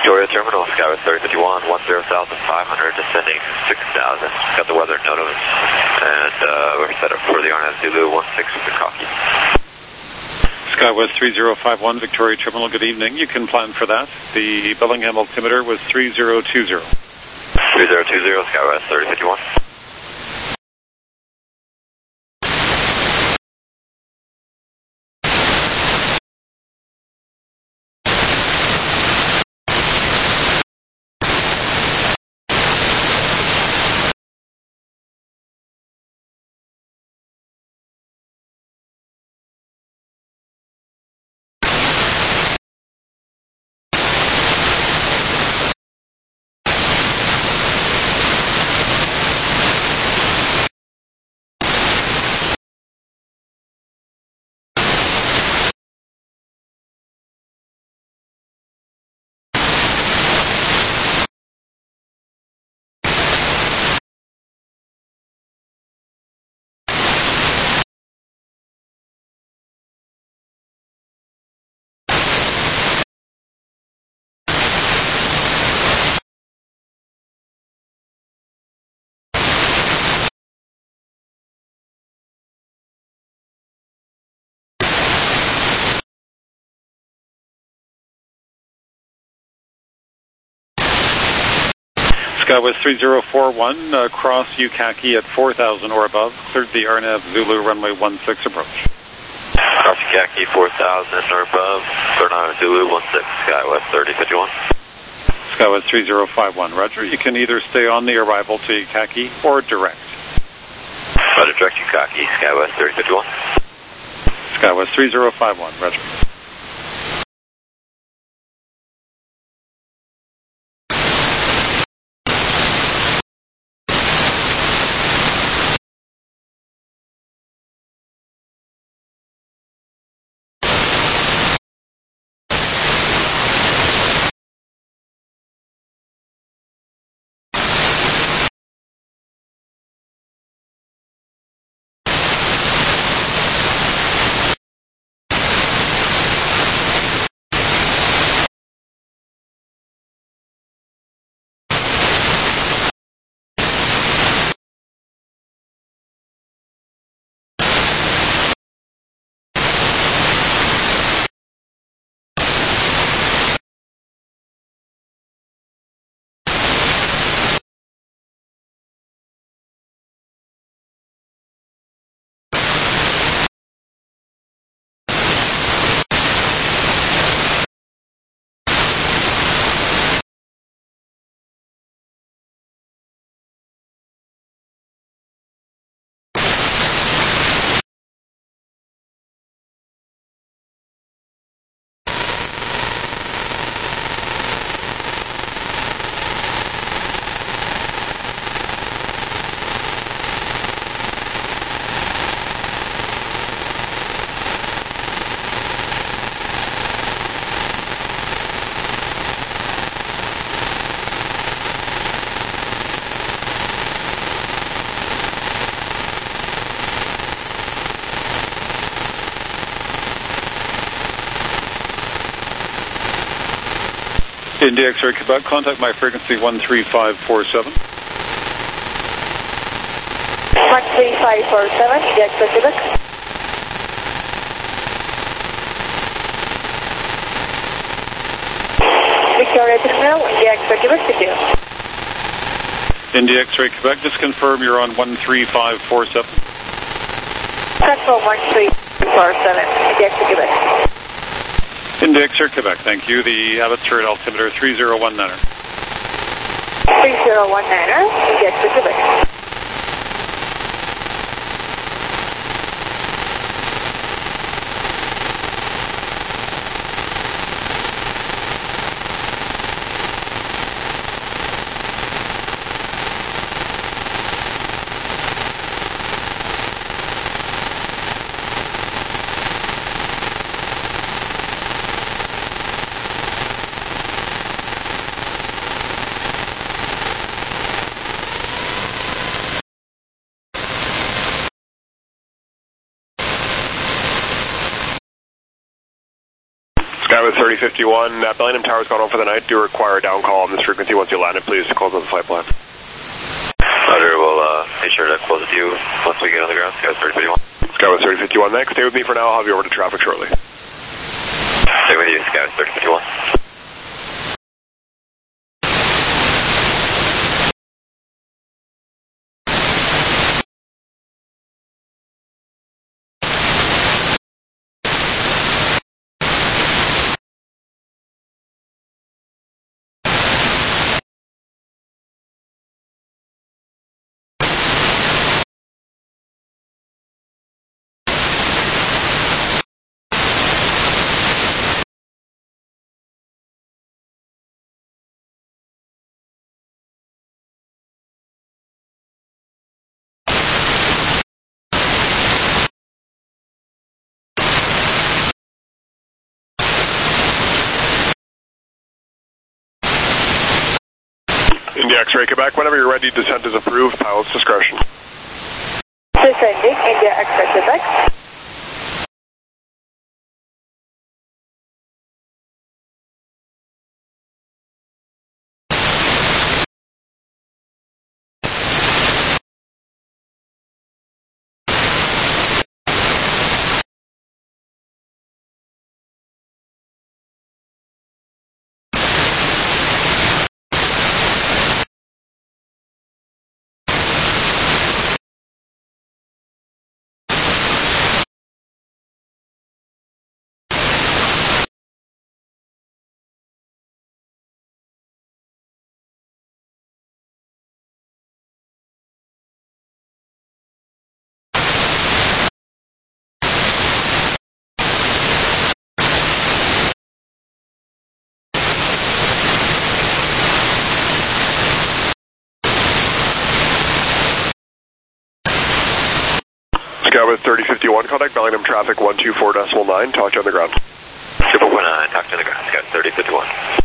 Victoria Terminal, Skywest 3051, 10 south of 500, descending 6,000. Got the weather note of it. And we're set up for the RNAV Zulu 16 with the cocky. Skywest 3051, Victoria Terminal, good evening. You can plan for that. The Bellingham altimeter was 3020. 3020, Skywest 3051. Skywest 3041, cross Ukaki at 4,000 or above. Cleared the RNAV Zulu runway 16 approach. Cross Ukaki 4,000 or above. Cleared RNAV Zulu 16, Skywest 3051. Skywest 3051, roger. You can either stay on the arrival to Ukaki or direct. Roger, direct Ukaki, Skywest 3051. Skywest 3051, roger. India X-ray Quebec, contact my frequency 13547. 13547, India X-ray Quebec. Victoria Terminal, India X-ray Quebec, continue. India X-ray Quebec, just confirm you're on 13547. Confirm 13547, India X-ray Quebec. India X-ray Quebec, thank you. The Abbotsford altimeter 3019er. 3019er, India X-ray Quebec. Sky with 3051, Bellingham Tower's gone home for the night. Do require a down call on this frequency once you land it, please, to close on the flight plan. Roger, we'll make sure to close with you once we get on the ground. Sky with 3051. Sky with 3051, thanks. Stay with me for now. I'll have you over to traffic shortly. Stay with you, Sky with 3051. India X-Ray Quebec, whenever you're ready, descent is approved, pilot's discretion. Descending, India X-Ray Quebec. Sky with 3051, contact Bellingham traffic 124.9, talk to you on the ground. 249, talk to you on the ground, Sky 3051.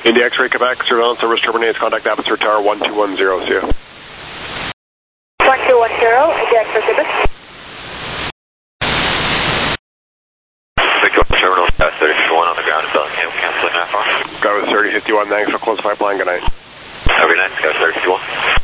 India X-ray Quebec, surveillance service terminates, contact Abbotsford Tower 1210, see you. 1210, India X-ray Quebec. Victoria Terminal, 3051 on the ground in Bellingham, canceling that far. Got with 3051, thanks for close pipeline, good night. Have a good night, got 3051.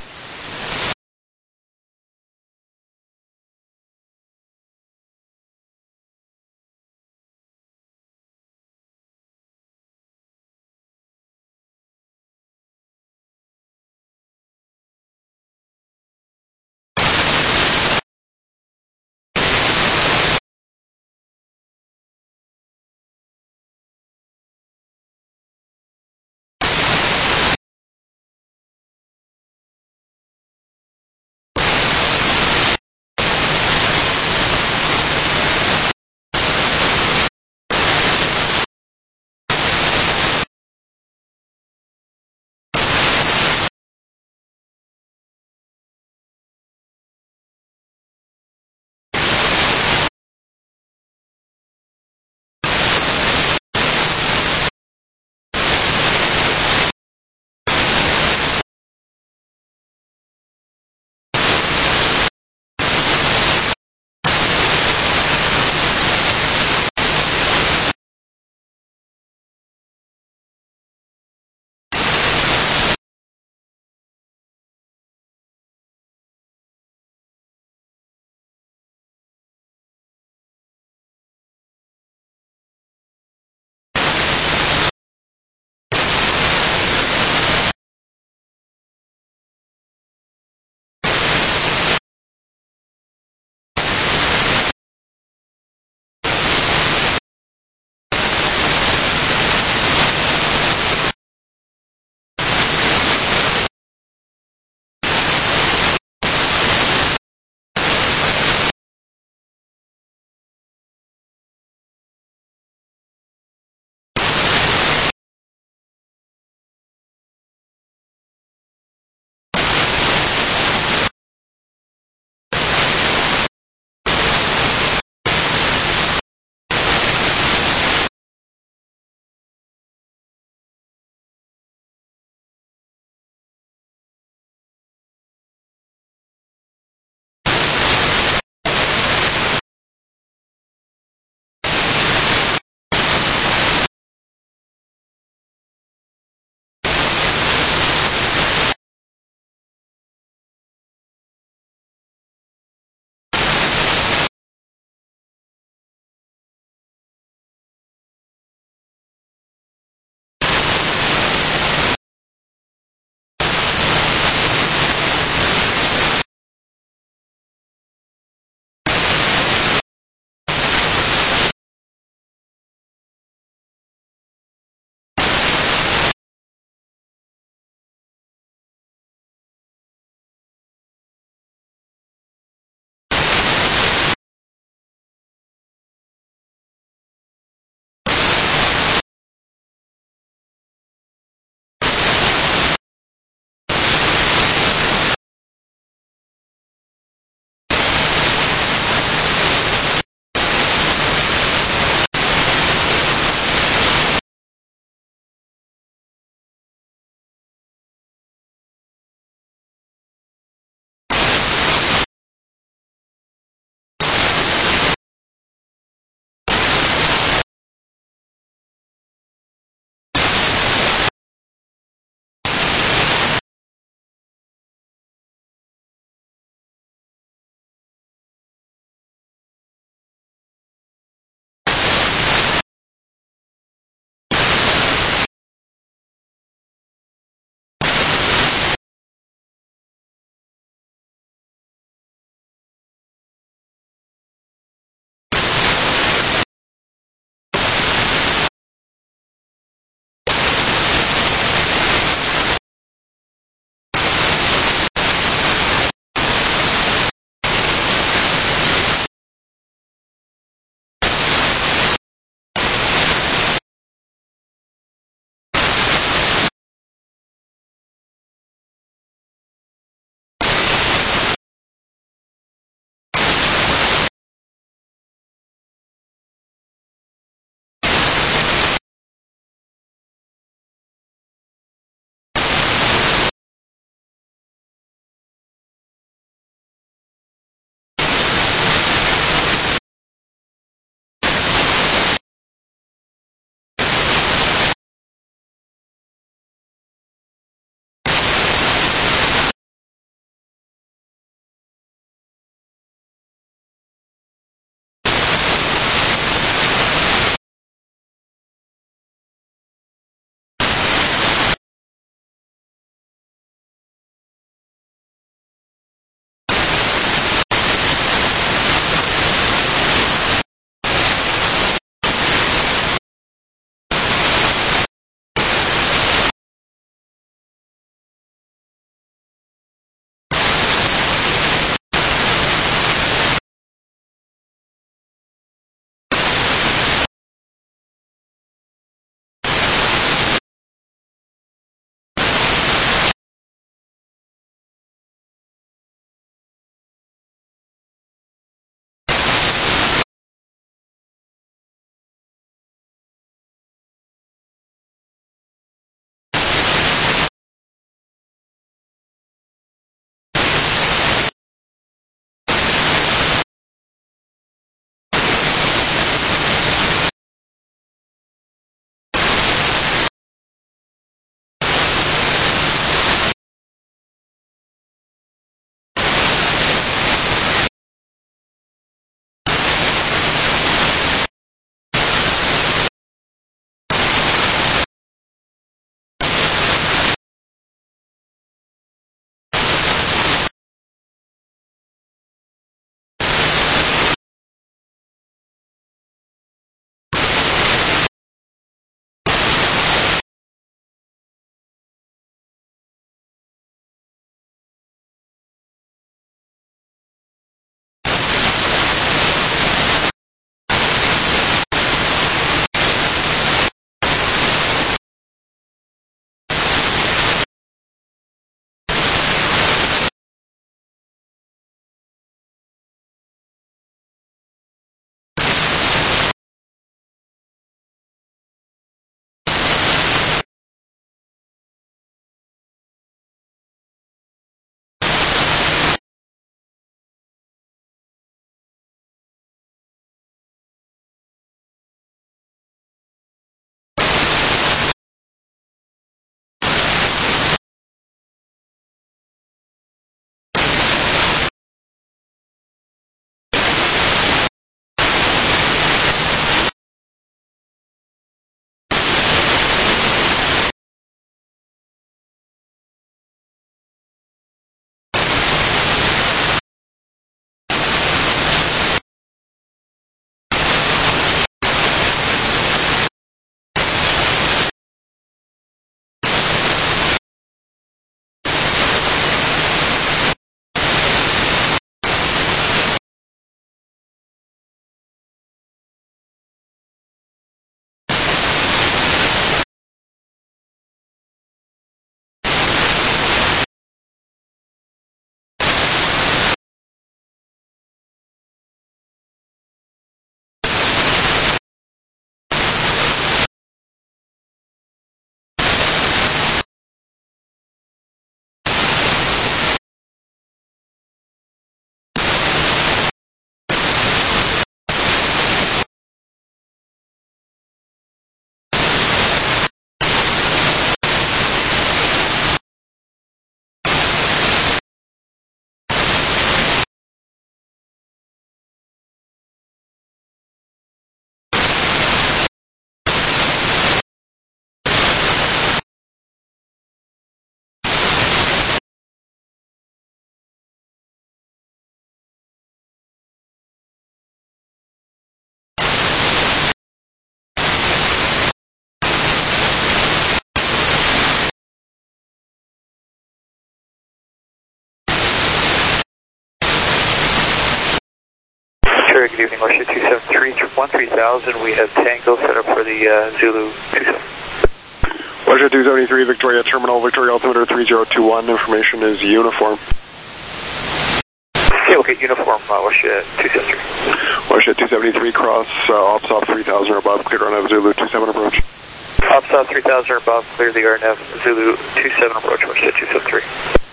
Victoria, good evening, Westjet 273, 13,000. We have Tango set up for the Zulu 27. Westjet 273, Victoria Terminal, Victoria altimeter 3021, information is uniform. Okay, okay, uniform, Westjet 273. Westjet 273, cross, ops off 3000 or above, cleared RNAV Zulu 27 approach. Ops off 3000 or above, clear the RNAV Zulu 27 approach, Westjet 273.